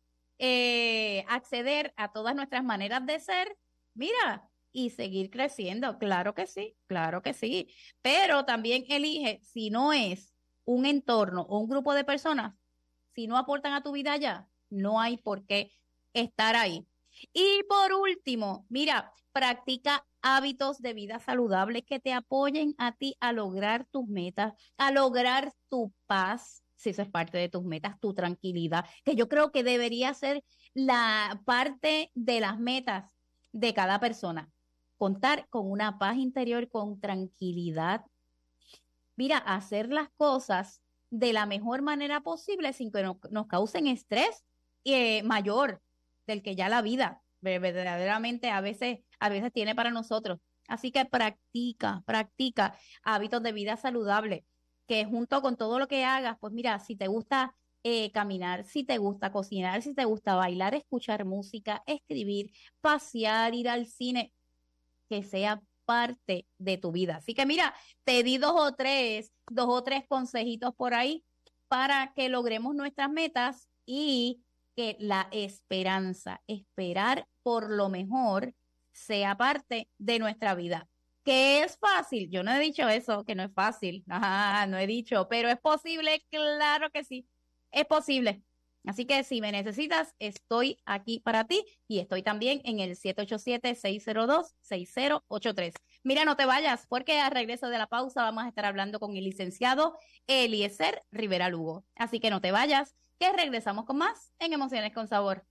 eh, acceder a todas nuestras maneras de ser, mira, y seguir creciendo. Claro que sí, claro que sí. Pero también elige, si no es un entorno o un grupo de personas, si no aportan a tu vida ya, no hay por qué estar ahí. Y por último, mira, practica hábitos de vida saludables que te apoyen a ti a lograr tus metas, a lograr tu paz, si eso es parte de tus metas, tu tranquilidad, que yo creo que debería ser la parte de las metas de cada persona. Contar con una paz interior, con tranquilidad. Mira, hacer las cosas de la mejor manera posible sin que nos, nos causen estrés eh, mayor del que ya la vida verdaderamente a veces, a veces tiene para nosotros. Así que practica, practica hábitos de vida saludable, que junto con todo lo que hagas, pues mira, si te gusta eh, caminar, si te gusta cocinar, si te gusta bailar, escuchar música, escribir, pasear, ir al cine, que sea parte de tu vida. Así que mira, te di dos o tres, dos o tres consejitos por ahí para que logremos nuestras metas y que la esperanza, esperar por lo mejor, sea parte de nuestra vida. ¿Que es fácil? Yo no he dicho eso, que no es fácil. Ajá, no he dicho, pero es posible, claro que sí, es posible. Así que si me necesitas, estoy aquí para ti y estoy también en el siete ocho siete, seis cero dos, seis cero ocho tres. Mira, no te vayas porque al regreso de la pausa vamos a estar hablando con el licenciado Eliezer Rivera Lugo. Así que no te vayas, que regresamos con más en Emociones con Sabor.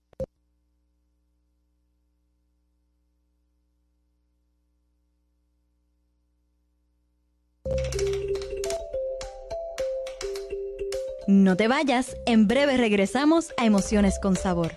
No te vayas, en breve regresamos a Emociones con Sabor.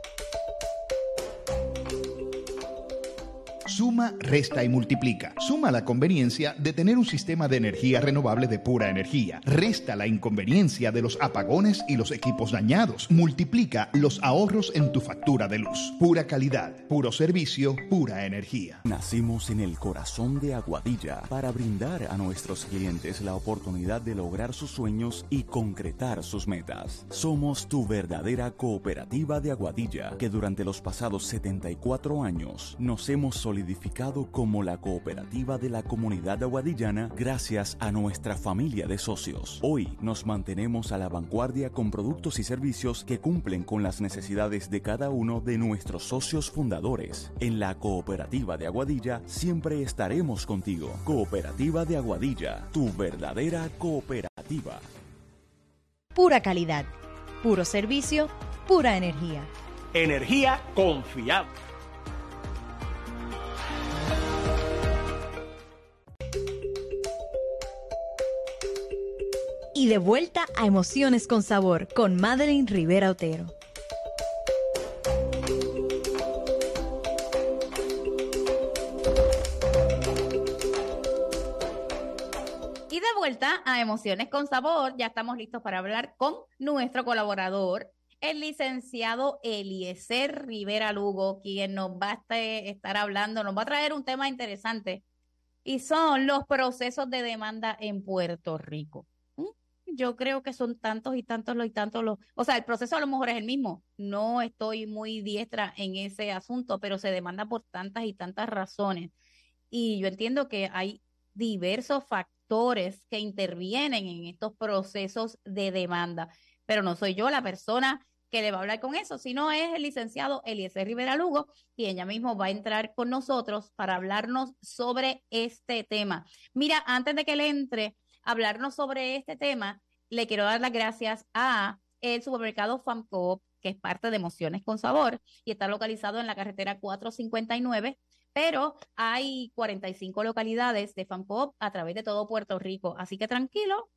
Suma, resta y multiplica. Suma la conveniencia de tener un sistema de energía renovable de pura energía. Resta la inconveniencia de los apagones y los equipos dañados. Multiplica los ahorros en tu factura de luz. Pura calidad, puro servicio, pura energía. Nacimos en el corazón de Aguadilla para brindar a nuestros clientes la oportunidad de lograr sus sueños y concretar sus metas. Somos tu verdadera cooperativa de Aguadilla, que durante los pasados setenta y cuatro años nos hemos solidificado como la cooperativa de la comunidad aguadillana gracias a nuestra familia de socios. Hoy nos mantenemos a la vanguardia con productos y servicios que cumplen con las necesidades de cada uno de nuestros socios fundadores. En la cooperativa de Aguadilla siempre estaremos contigo. Cooperativa de Aguadilla, tu verdadera cooperativa. Pura calidad, puro servicio, pura energía. Energía confiable. Y de vuelta a Emociones con Sabor con Madeline Rivera Otero. Y de vuelta a Emociones con Sabor, ya estamos listos para hablar con nuestro colaborador, el licenciado Eliezer Rivera Lugo, quien nos va a estar hablando, nos va a traer un tema interesante, y son los procesos de demanda en Puerto Rico. Yo creo que son tantos y tantos los y tantos los, o sea, el proceso a lo mejor es el mismo, no estoy muy diestra en ese asunto, pero se demanda por tantas y tantas razones, y yo entiendo que hay diversos factores que intervienen en estos procesos de demanda, pero no soy yo la persona que le va a hablar con eso, sino es el licenciado Eliezer Rivera Lugo, quien ya mismo va a entrar con nosotros para hablarnos sobre este tema. Mira, antes de que le entre hablarnos sobre este tema, le quiero dar las gracias a el supermercado FAMCOOP, que es parte de Emociones con Sabor y está localizado en la carretera cuatrocientos cincuenta y nueve, pero hay cuarenta y cinco localidades de FAMCOOP a través de todo Puerto Rico, así que tranquilo,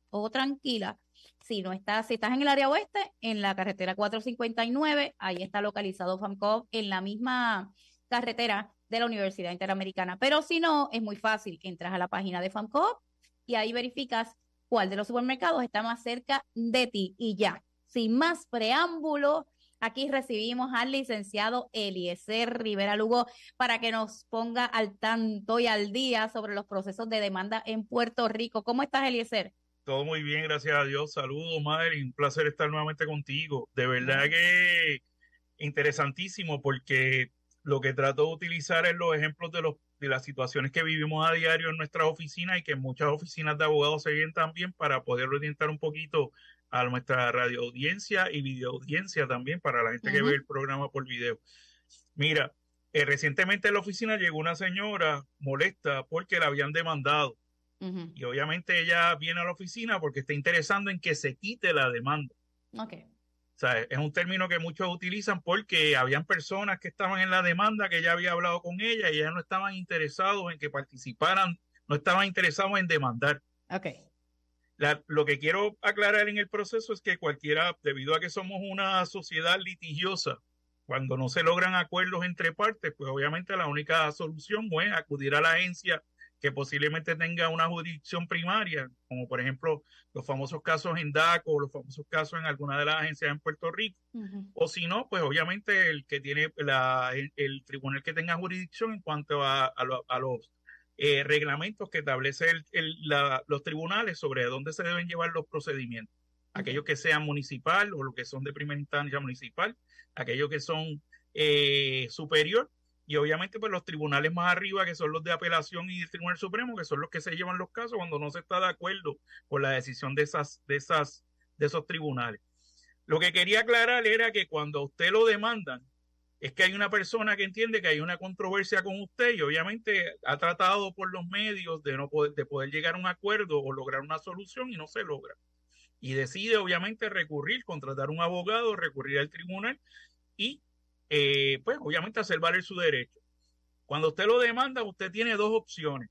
o tranquila. Si no estás, si estás en el área oeste, en la carretera cuatrocientos cincuenta y nueve, ahí está localizado FAMCOP, en la misma carretera de la Universidad Interamericana. Pero si no, es muy fácil. Entras a la página de FAMCOP y ahí verificas cuál de los supermercados está más cerca de ti. Y ya, sin más preámbulo, aquí recibimos al licenciado Eliezer Rivera Lugo para que nos ponga al tanto y al día sobre los procesos de demanda en Puerto Rico. ¿Cómo estás, Eliezer? Todo muy bien, gracias a Dios. Saludos, Madeline. Un placer estar nuevamente contigo. De verdad que interesantísimo, porque lo que trato de utilizar es los ejemplos de, los, de las situaciones que vivimos a diario en nuestras oficinas y que en muchas oficinas de abogados se viven también, para poder orientar un poquito a nuestra radioaudiencia y videoaudiencia también, para la gente uh-huh. que ve el programa por video. Mira, eh, recientemente en la oficina llegó una señora molesta porque la habían demandado. Uh-huh. Y obviamente ella viene a la oficina porque está interesando en que se quite la demanda. Okay. O sea, es un término que muchos utilizan porque habían personas que estaban en la demanda, que ya había hablado con ella y ya no estaban interesados en que participaran, no estaban interesados en demandar. Okay. La, lo que quiero aclarar en el proceso es que cualquiera, debido a que somos una sociedad litigiosa, cuando no se logran acuerdos entre partes, pues obviamente la única solución es acudir a la agencia que posiblemente tenga una jurisdicción primaria, como por ejemplo los famosos casos en D A C O o los famosos casos en alguna de las agencias en Puerto Rico. Uh-huh. O si no, pues obviamente el que tiene la, el, el tribunal que tenga jurisdicción en cuanto a, a, lo, a los eh, reglamentos que establece el, el, la, los tribunales sobre dónde se deben llevar los procedimientos. Uh-huh. Aquellos que sean municipal o los que son de primera instancia municipal, aquellos que son eh, superior. Y obviamente pues los tribunales más arriba, que son los de apelación y el Tribunal Supremo, que son los que se llevan los casos cuando no se está de acuerdo con la decisión de esas, de esas, de esos tribunales. Lo que quería aclarar era que cuando a usted lo demandan, es que hay una persona que entiende que hay una controversia con usted y obviamente ha tratado por los medios de no poder, de poder llegar a un acuerdo o lograr una solución y no se logra. Y decide obviamente recurrir, contratar un abogado, recurrir al tribunal y Eh, pues obviamente hacer valer su derecho. Cuando usted lo demanda, usted tiene dos opciones: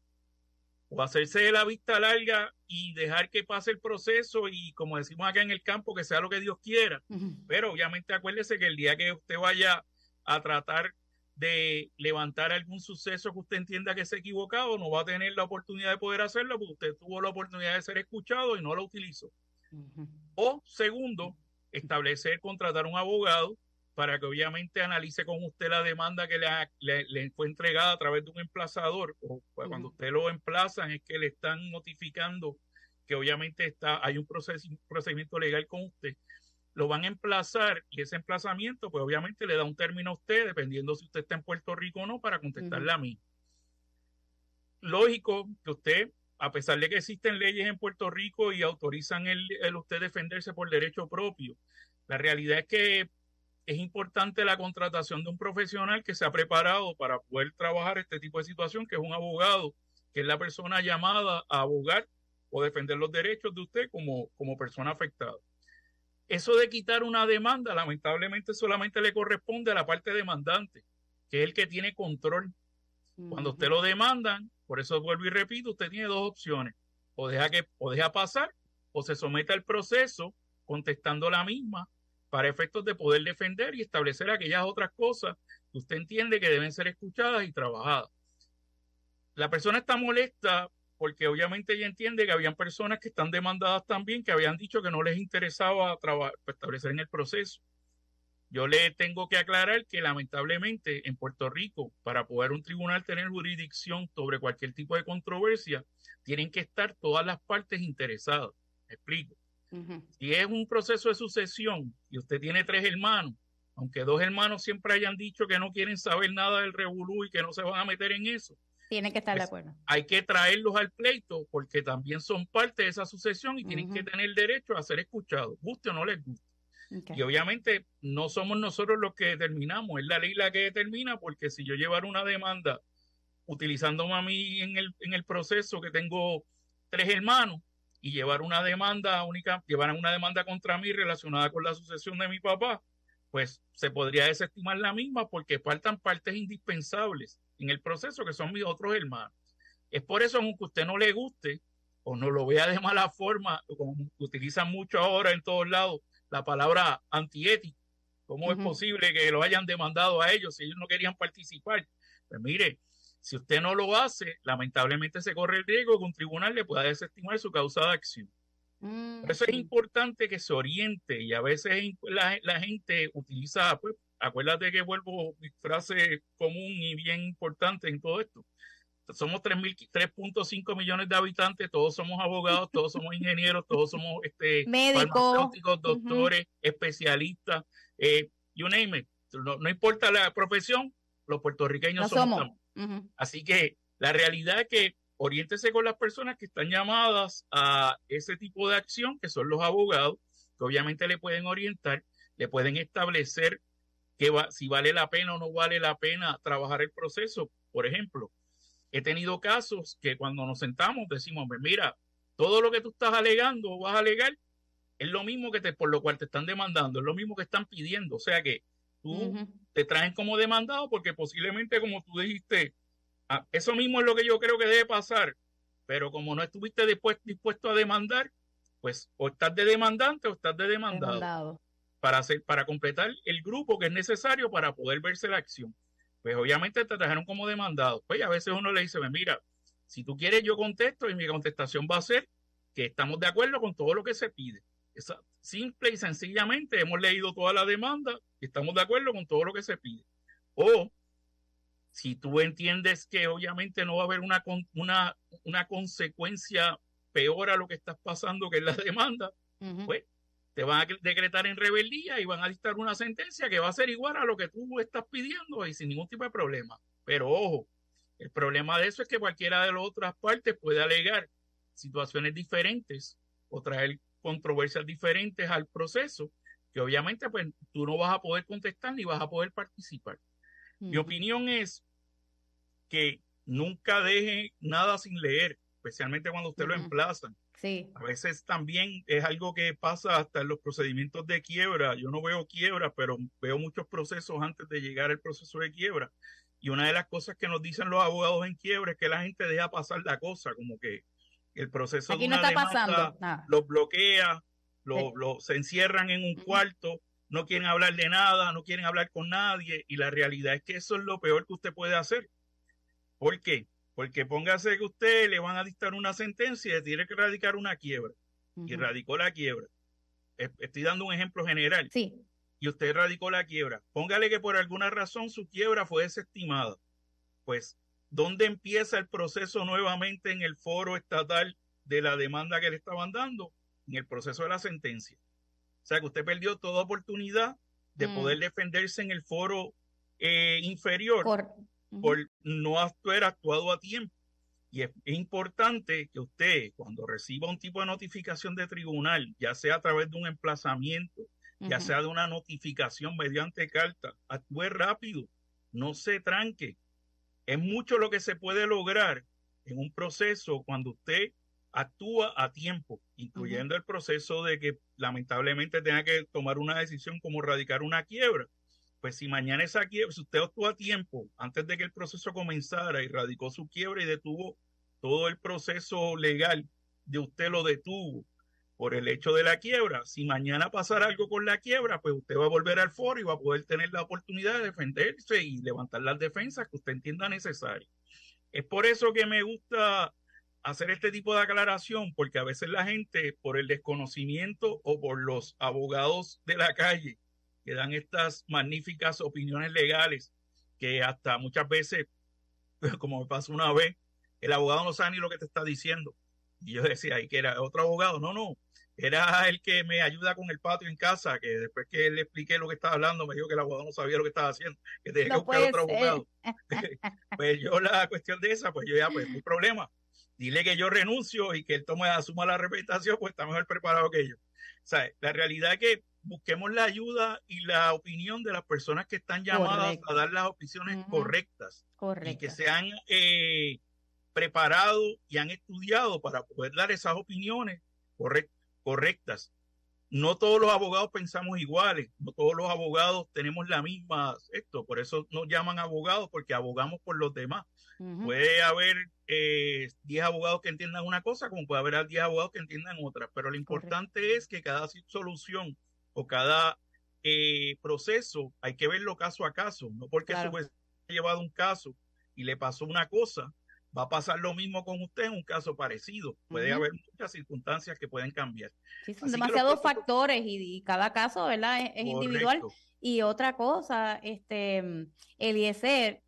o hacerse de la vista larga y dejar que pase el proceso y, como decimos acá en el campo, que sea lo que Dios quiera. Uh-huh. Pero obviamente acuérdese que el día que usted vaya a tratar de levantar algún suceso que usted entienda que es equivocado, no va a tener la oportunidad de poder hacerlo porque usted tuvo la oportunidad de ser escuchado y no lo utilizó. Uh-huh. O segundo, establecer, contratar un abogado para que obviamente analice con usted la demanda que le, le, le fue entregada a través de un emplazador. O pues, uh-huh. Cuando usted lo emplazan es que le están notificando que obviamente está, hay un, proces, un procedimiento legal con usted. Lo van a emplazar y ese emplazamiento pues obviamente le da un término a usted, dependiendo si usted está en Puerto Rico o no, para contestarle uh-huh. a mí. Lógico que usted, a pesar de que existen leyes en Puerto Rico y autorizan el, el usted defenderse por derecho propio, la realidad es que es importante la contratación de un profesional que se ha preparado para poder trabajar este tipo de situación, que es un abogado, que es la persona llamada a abogar o defender los derechos de usted como, como persona afectada. Eso de quitar una demanda, lamentablemente, solamente le corresponde a la parte demandante, que es el que tiene control. Uh-huh. Cuando usted lo demandan, por eso vuelvo y repito, usted tiene dos opciones: o deja, que, o deja pasar, o se somete al proceso contestando la misma, para efectos de poder defender y establecer aquellas otras cosas que usted entiende que deben ser escuchadas y trabajadas. La persona está molesta porque obviamente ella entiende que habían personas que están demandadas también, que habían dicho que no les interesaba traba- establecer en el proceso. Yo le tengo que aclarar que lamentablemente en Puerto Rico, para poder un tribunal tener jurisdicción sobre cualquier tipo de controversia, tienen que estar todas las partes interesadas. ¿Me explico? Uh-huh. Si es un proceso de sucesión y usted tiene tres hermanos, aunque dos hermanos siempre hayan dicho que no quieren saber nada del revolú y que no se van a meter en eso, tienen que estar pues de acuerdo. Hay que traerlos al pleito porque también son parte de esa sucesión y uh-huh. tienen que tener derecho a ser escuchados, guste o no les guste. Okay. Y obviamente no somos nosotros los que determinamos, es la ley la que determina, porque si yo llevara una demanda utilizándome a mí en el, en el proceso que tengo tres hermanos, y llevar una demanda única, llevar una demanda contra mí relacionada con la sucesión de mi papá, pues se podría desestimar la misma porque faltan partes indispensables en el proceso que son mis otros hermanos. Es por eso, aunque a usted no le guste, o no lo vea de mala forma, como utilizan mucho ahora en todos lados la palabra antiético. ¿Cómo uh-huh. es posible que lo hayan demandado a ellos si ellos no querían participar? Pues mire, si usted no lo hace, lamentablemente se corre el riesgo que un tribunal le pueda desestimar su causa de acción. Uh-huh. Por eso es importante que se oriente, y a veces la, la gente utiliza, pues, acuérdate que vuelvo mi frase común y bien importante en todo esto. Somos tres punto cinco millones de habitantes, todos somos abogados, todos somos ingenieros, todos somos este, farmacéuticos, doctores, uh-huh. especialistas, eh, you name it. No, no importa la profesión, los puertorriqueños no somos. somos. Uh-huh. Así que la realidad es que oriéntese con las personas que están llamadas a ese tipo de acción, que son los abogados, que obviamente le pueden orientar, le pueden establecer que va, si vale la pena o no vale la pena trabajar el proceso. Por ejemplo, he tenido casos que cuando nos sentamos decimos, mira, todo lo que tú estás alegando o vas a alegar es lo mismo que te, por lo cual te están demandando, es lo mismo que están pidiendo. O sea que tú uh-huh. te traen como demandado porque posiblemente, como tú dijiste, ah, eso mismo es lo que yo creo que debe pasar, pero como no estuviste después, dispuesto a demandar, pues o estás de demandante o estás de demandado, demandado. Para, hacer, para completar el grupo que es necesario para poder verse la acción. Pues obviamente te trajeron como demandado. Pues a veces uno le dice, mira, si tú quieres yo contesto y mi contestación va a ser que estamos de acuerdo con todo lo que se pide. Es simple y sencillamente hemos leído toda la demanda y estamos de acuerdo con todo lo que se pide. O si tú entiendes que obviamente no va a haber una, una, una consecuencia peor a lo que estás pasando, que es la demanda, uh-huh. pues te van a decretar en rebeldía y van a dictar una sentencia que va a ser igual a lo que tú estás pidiendo y sin ningún tipo de problema. Pero ojo, el problema de eso es que cualquiera de las otras partes puede alegar situaciones diferentes o traer controversias diferentes al proceso, que obviamente pues tú no vas a poder contestar ni vas a poder participar. Uh-huh. Mi opinión es que nunca deje nada sin leer, especialmente cuando usted uh-huh. lo emplazan. Sí. A veces también es algo que pasa hasta en los procedimientos de quiebra. Yo no veo quiebra, pero veo muchos procesos antes de llegar al proceso de quiebra. Y una de las cosas que nos dicen los abogados en quiebra es que la gente deja pasar la cosa, como que el proceso Aquí de una no está demanda pasando. Ah. los bloquea, lo, sí. lo, se encierran en un uh-huh. cuarto, no quieren hablar de nada, no quieren hablar con nadie. Y la realidad es que eso es lo peor que usted puede hacer. ¿Por qué? Porque póngase que usted le van a dictar una sentencia y tiene que radicar una quiebra. Uh-huh. Y radicó la quiebra. Estoy dando un ejemplo general. Sí. Y usted radicó la quiebra. Póngale que por alguna razón su quiebra fue desestimada. Pues, ¿dónde empieza el proceso nuevamente en el foro estatal de la demanda que le estaban dando? En el proceso de la sentencia. O sea que usted perdió toda oportunidad de mm. poder defenderse en el foro eh, inferior. Por... por no haber actuado a tiempo. Y es, es importante que usted, cuando reciba un tipo de notificación de tribunal, ya sea a través de un emplazamiento, uh-huh. ya sea de una notificación mediante carta, actúe rápido, no se tranque. Es mucho lo que se puede lograr en un proceso cuando usted actúa a tiempo, incluyendo uh-huh. el proceso de que lamentablemente tenga que tomar una decisión como radicar una quiebra. Pues si mañana esa quiebra, si usted actuó a tiempo, antes de que el proceso comenzara y radicó su quiebra y detuvo todo el proceso legal de usted lo detuvo por el hecho de la quiebra, si mañana pasara algo con la quiebra, pues usted va a volver al foro y va a poder tener la oportunidad de defenderse y levantar las defensas que usted entienda necesarias. Es por eso que me gusta hacer este tipo de aclaración, porque a veces la gente, por el desconocimiento o por los abogados de la calle, que dan estas magníficas opiniones legales, que hasta muchas veces, como me pasó una vez, el abogado no sabe ni lo que te está diciendo. Y yo decía, ¿y que era otro abogado? No, no, era el que me ayuda con el patio en casa, que después que le expliqué lo que estaba hablando, me dijo que el abogado no sabía lo que estaba haciendo, que tenía no que buscar otro ser. abogado. Pues yo la cuestión de esa, pues yo ya, pues no hay problema. Dile que yo renuncio y que él tome, asuma la representación, pues está mejor preparado que yo. O sea, la realidad es que busquemos la ayuda y la opinión de las personas que están llamadas Correcto. a dar las opciones uh-huh. correctas. Correcto. Y que se han eh, preparado y han estudiado para poder dar esas opiniones correct, correctas. no todos los abogados pensamos iguales, no todos los abogados tenemos la misma, esto, por eso nos llaman abogados, porque abogamos por los demás. Uh-huh. Puede haber eh, diez abogados que entiendan una cosa, como puede haber diez abogados que entiendan otra, pero lo importante Correcto. Es que cada solución o cada eh, proceso hay que verlo caso a caso, no porque claro. su vez ha llevado un caso y le pasó una cosa, va a pasar lo mismo con usted en un caso parecido. Puede uh-huh. haber muchas circunstancias que pueden cambiar. Sí, son Así demasiados procesos... factores y, y cada caso, ¿verdad? Es, es individual. Y otra cosa, este, Eliezer,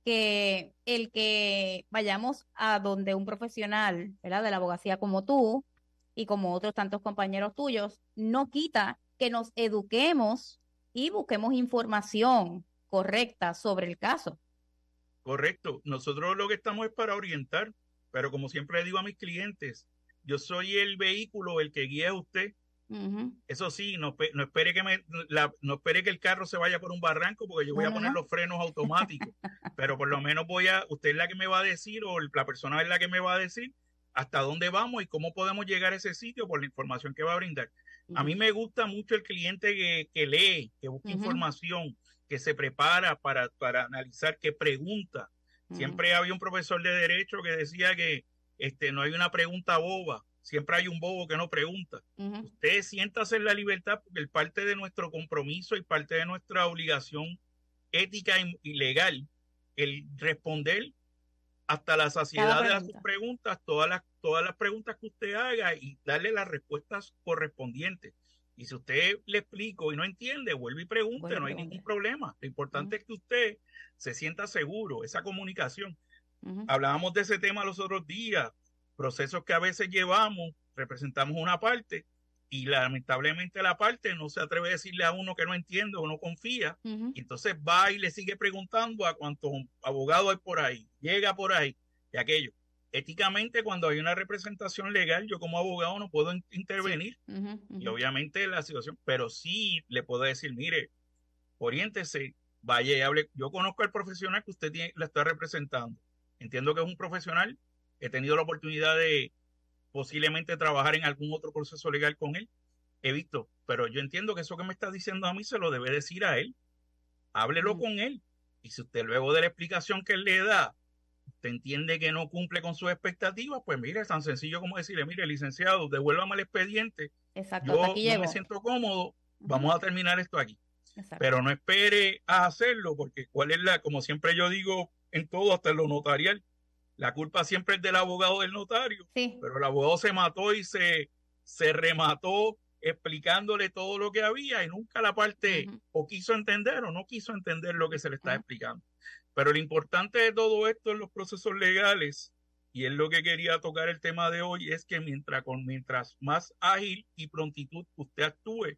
que el que vayamos a donde un profesional, ¿verdad? De la abogacía como tú y como otros tantos compañeros tuyos, no quita que nos eduquemos y busquemos información correcta sobre el caso. Correcto. Nosotros lo que estamos es para orientar, pero como siempre le digo a mis clientes, yo soy el vehículo, el que guía a usted. Uh-huh. Eso sí, no, no espere que me, la, no espere que el carro se vaya por un barranco, porque yo voy uh-huh. a poner los frenos automáticos, pero por lo menos voy a, usted es la que me va a decir, o la persona es la que me va a decir hasta dónde vamos y cómo podemos llegar a ese sitio por la información que va a brindar. Uh-huh. A mí me gusta mucho el cliente que, que lee, que busca uh-huh. información, que se prepara para, para analizar, que pregunta. Uh-huh. Siempre había un profesor de derecho que decía que este, no hay una pregunta boba, siempre hay un bobo que no pregunta. Uh-huh. Usted siéntase en la libertad, porque es parte de nuestro compromiso y parte de nuestra obligación ética y, y legal, el responder hasta la saciedad de las preguntas, todas las, todas las preguntas que usted haga y darle las respuestas correspondientes. Y si usted le explico y no entiende, vuelve y pregunte, bueno, no hay pregunta. Ningún problema. Lo importante uh-huh. es que usted se sienta seguro, esa comunicación. Uh-huh. Hablábamos de ese tema los otros días, procesos que a veces llevamos, representamos una parte y lamentablemente la parte no se atreve a decirle a uno que no entiende o no confía, uh-huh. y entonces va y le sigue preguntando a cuántos abogados hay por ahí, llega por ahí y aquello. Éticamente, cuando hay una representación legal, yo como abogado no puedo in- intervenir. Sí. Uh-huh, uh-huh. Y obviamente la situación, pero sí le puedo decir, mire, oriéntese, vaya y hable. Yo conozco al profesional que usted tiene, la está representando. Entiendo que es un profesional. He tenido la oportunidad de posiblemente trabajar en algún otro proceso legal con él. He visto, pero yo entiendo que eso que me está diciendo a mí se lo debe decir a él. Háblelo uh-huh. con él. Y si usted luego de la explicación que él le da, usted entiende que no cumple con sus expectativas, pues mire, es tan sencillo como decirle, mire, licenciado, devuélvame el expediente. Exacto, yo hasta aquí no llego. me siento cómodo, uh-huh. vamos a terminar esto aquí. Exacto. Pero no espere a hacerlo, porque cuál es la, como siempre yo digo en todo, hasta en lo notarial, la culpa siempre es del abogado del notario, sí. pero el abogado se mató y se, se remató explicándole todo lo que había y nunca la parte uh-huh. o quiso entender o no quiso entender lo que se le está uh-huh. explicando. Pero lo importante de todo esto en los procesos legales, y es lo que quería tocar el tema de hoy, es que mientras, con, mientras más ágil y prontitud usted actúe,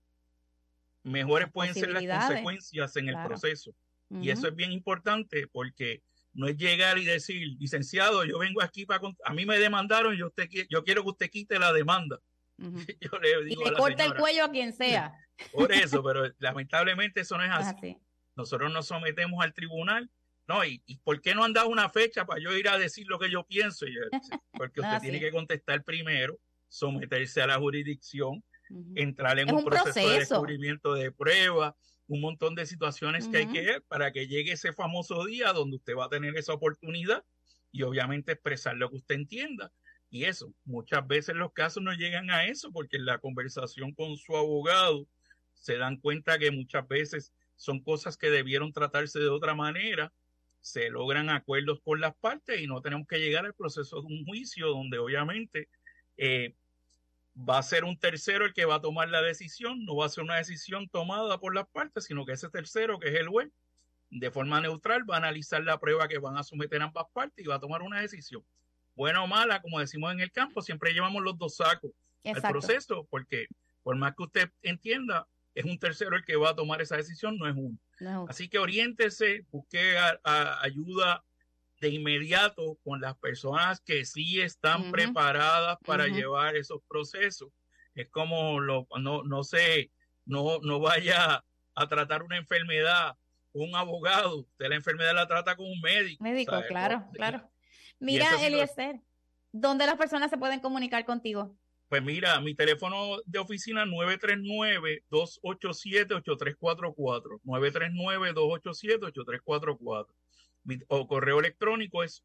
mejores pueden ser las consecuencias en claro. el proceso. Uh-huh. Y eso es bien importante porque no es llegar y decir, licenciado, yo vengo aquí para... A mí me demandaron y yo, usted, yo quiero que usted quite la demanda. Uh-huh. Yo le digo y le a la corta señora, el cuello a quien sea. Por eso, pero lamentablemente eso no es así. así. Nosotros nos sometemos al tribunal, ¿no? ¿Y, y por qué no han dado una fecha para yo ir a decir lo que yo pienso? Y yo, porque usted ah, tiene sí. que contestar primero, someterse a la jurisdicción, uh-huh. entrar en un, un proceso, proceso de descubrimiento de pruebas, un montón de situaciones uh-huh. que hay que ver para que llegue ese famoso día donde usted va a tener esa oportunidad y obviamente expresar lo que usted entienda. Y eso, muchas veces los casos no llegan a eso porque en la conversación con su abogado se dan cuenta que muchas veces son cosas que debieron tratarse de otra manera, se logran acuerdos con las partes y no tenemos que llegar al proceso de un juicio donde obviamente eh, va a ser un tercero el que va a tomar la decisión, no va a ser una decisión tomada por las partes, sino que ese tercero, que es el juez, de forma neutral va a analizar la prueba que van a someter ambas partes y va a tomar una decisión. Buena o mala, como decimos en el campo, siempre llevamos los dos sacos Exacto. al proceso, porque por más que usted entienda, es un tercero el que va a tomar esa decisión, no es uno. No. Así que oriéntese, busque a, a ayuda de inmediato con las personas que sí están uh-huh. preparadas para uh-huh. llevar esos procesos. Es como lo, no, no sé, no, no vaya a tratar una enfermedad con un abogado, usted la enfermedad la trata con un médico. Médico, ¿sabe? claro, claro. Mira, Eliezer, ¿dónde las personas se pueden comunicar contigo? Pues mira, mi teléfono de oficina nueve tres nueve, dos ocho siete, ocho tres cuatro cuatro, nueve tres nueve, dos ocho siete, ocho tres cuatro cuatro. Mi, o correo electrónico es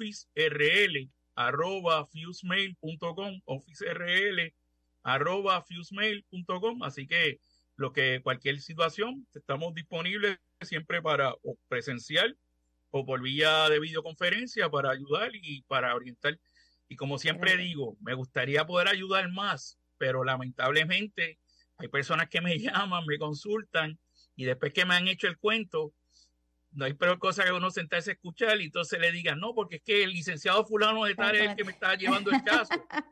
officerl arroba fusemail punto com, officerl arroba fusemail punto com. Así que lo que cualquier situación, estamos disponibles siempre para o presencial o por vía de videoconferencia para ayudar y para orientar. Y como siempre digo, me gustaría poder ayudar más, pero lamentablemente hay personas que me llaman, me consultan y después que me han hecho el cuento, no hay peor cosa que uno sentarse a escuchar y entonces le digan, no, porque es que el licenciado fulano de tal es el que me está llevando el caso.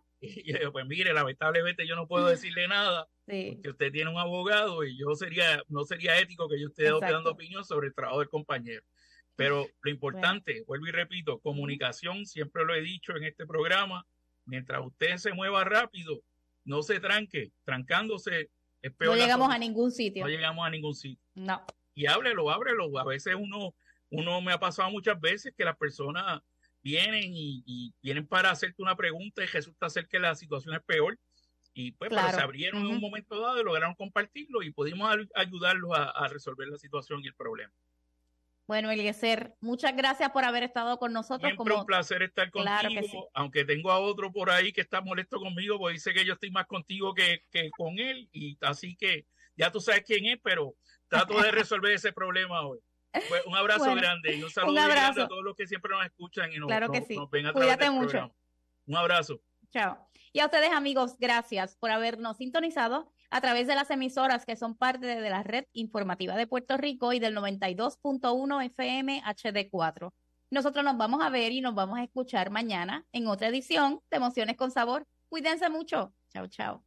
Y yo, pues mire, lamentablemente yo no puedo decirle nada, sí, porque usted tiene un abogado y yo sería, no sería ético que yo esté dando opinión sobre el trabajo del compañero. Pero lo importante, bueno, vuelvo y repito, comunicación, siempre lo he dicho en este programa, mientras usted se mueva rápido, no se tranque, trancándose es peor. No llegamos a ningún sitio. No llegamos a ningún sitio. No. Y ábrelo, ábrelo. A veces uno, uno me ha pasado muchas veces que las personas vienen y, y vienen para hacerte una pregunta y resulta ser que la situación es peor. Y pues claro, pero se abrieron uh-huh. en un momento dado y lograron compartirlo y pudimos ayudarlos a, a resolver la situación y el problema. Bueno, Eliezer, muchas gracias por haber estado con nosotros. Siempre como... un placer estar contigo, claro que sí, aunque tengo a otro por ahí que está molesto conmigo, porque dice que yo estoy más contigo que, que con él, y así que ya tú sabes quién es, pero trato de resolver ese problema hoy. Pues un abrazo bueno, grande y un saludo un grande a todos los que siempre nos escuchan y nos, claro que nos, sí. nos ven a través Cuídate del mucho. programa. Un abrazo. Chao. Y a ustedes, amigos, gracias por habernos sintonizado a través de las emisoras que son parte de la Red Informativa de Puerto Rico y del noventa y dos punto uno F M H D cuatro. Nosotros nos vamos a ver y nos vamos a escuchar mañana en otra edición de Emociones con Sabor. Cuídense mucho. Chao, chao.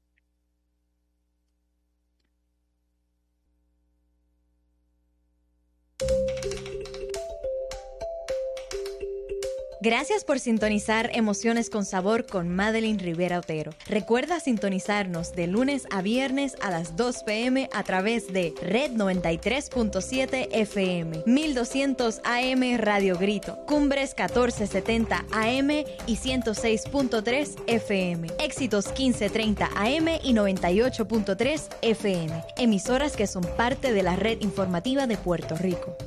Gracias por sintonizar Emociones con Sabor con Madeline Rivera Otero. Recuerda sintonizarnos de lunes a viernes a las dos p m a través de Red noventa y tres punto siete F M, mil doscientos A M Radio Grito, Cumbres catorce setenta A M y ciento seis punto tres F M, Éxitos quince treinta A M y noventa y ocho punto tres F M, emisoras que son parte de la Red Informativa de Puerto Rico.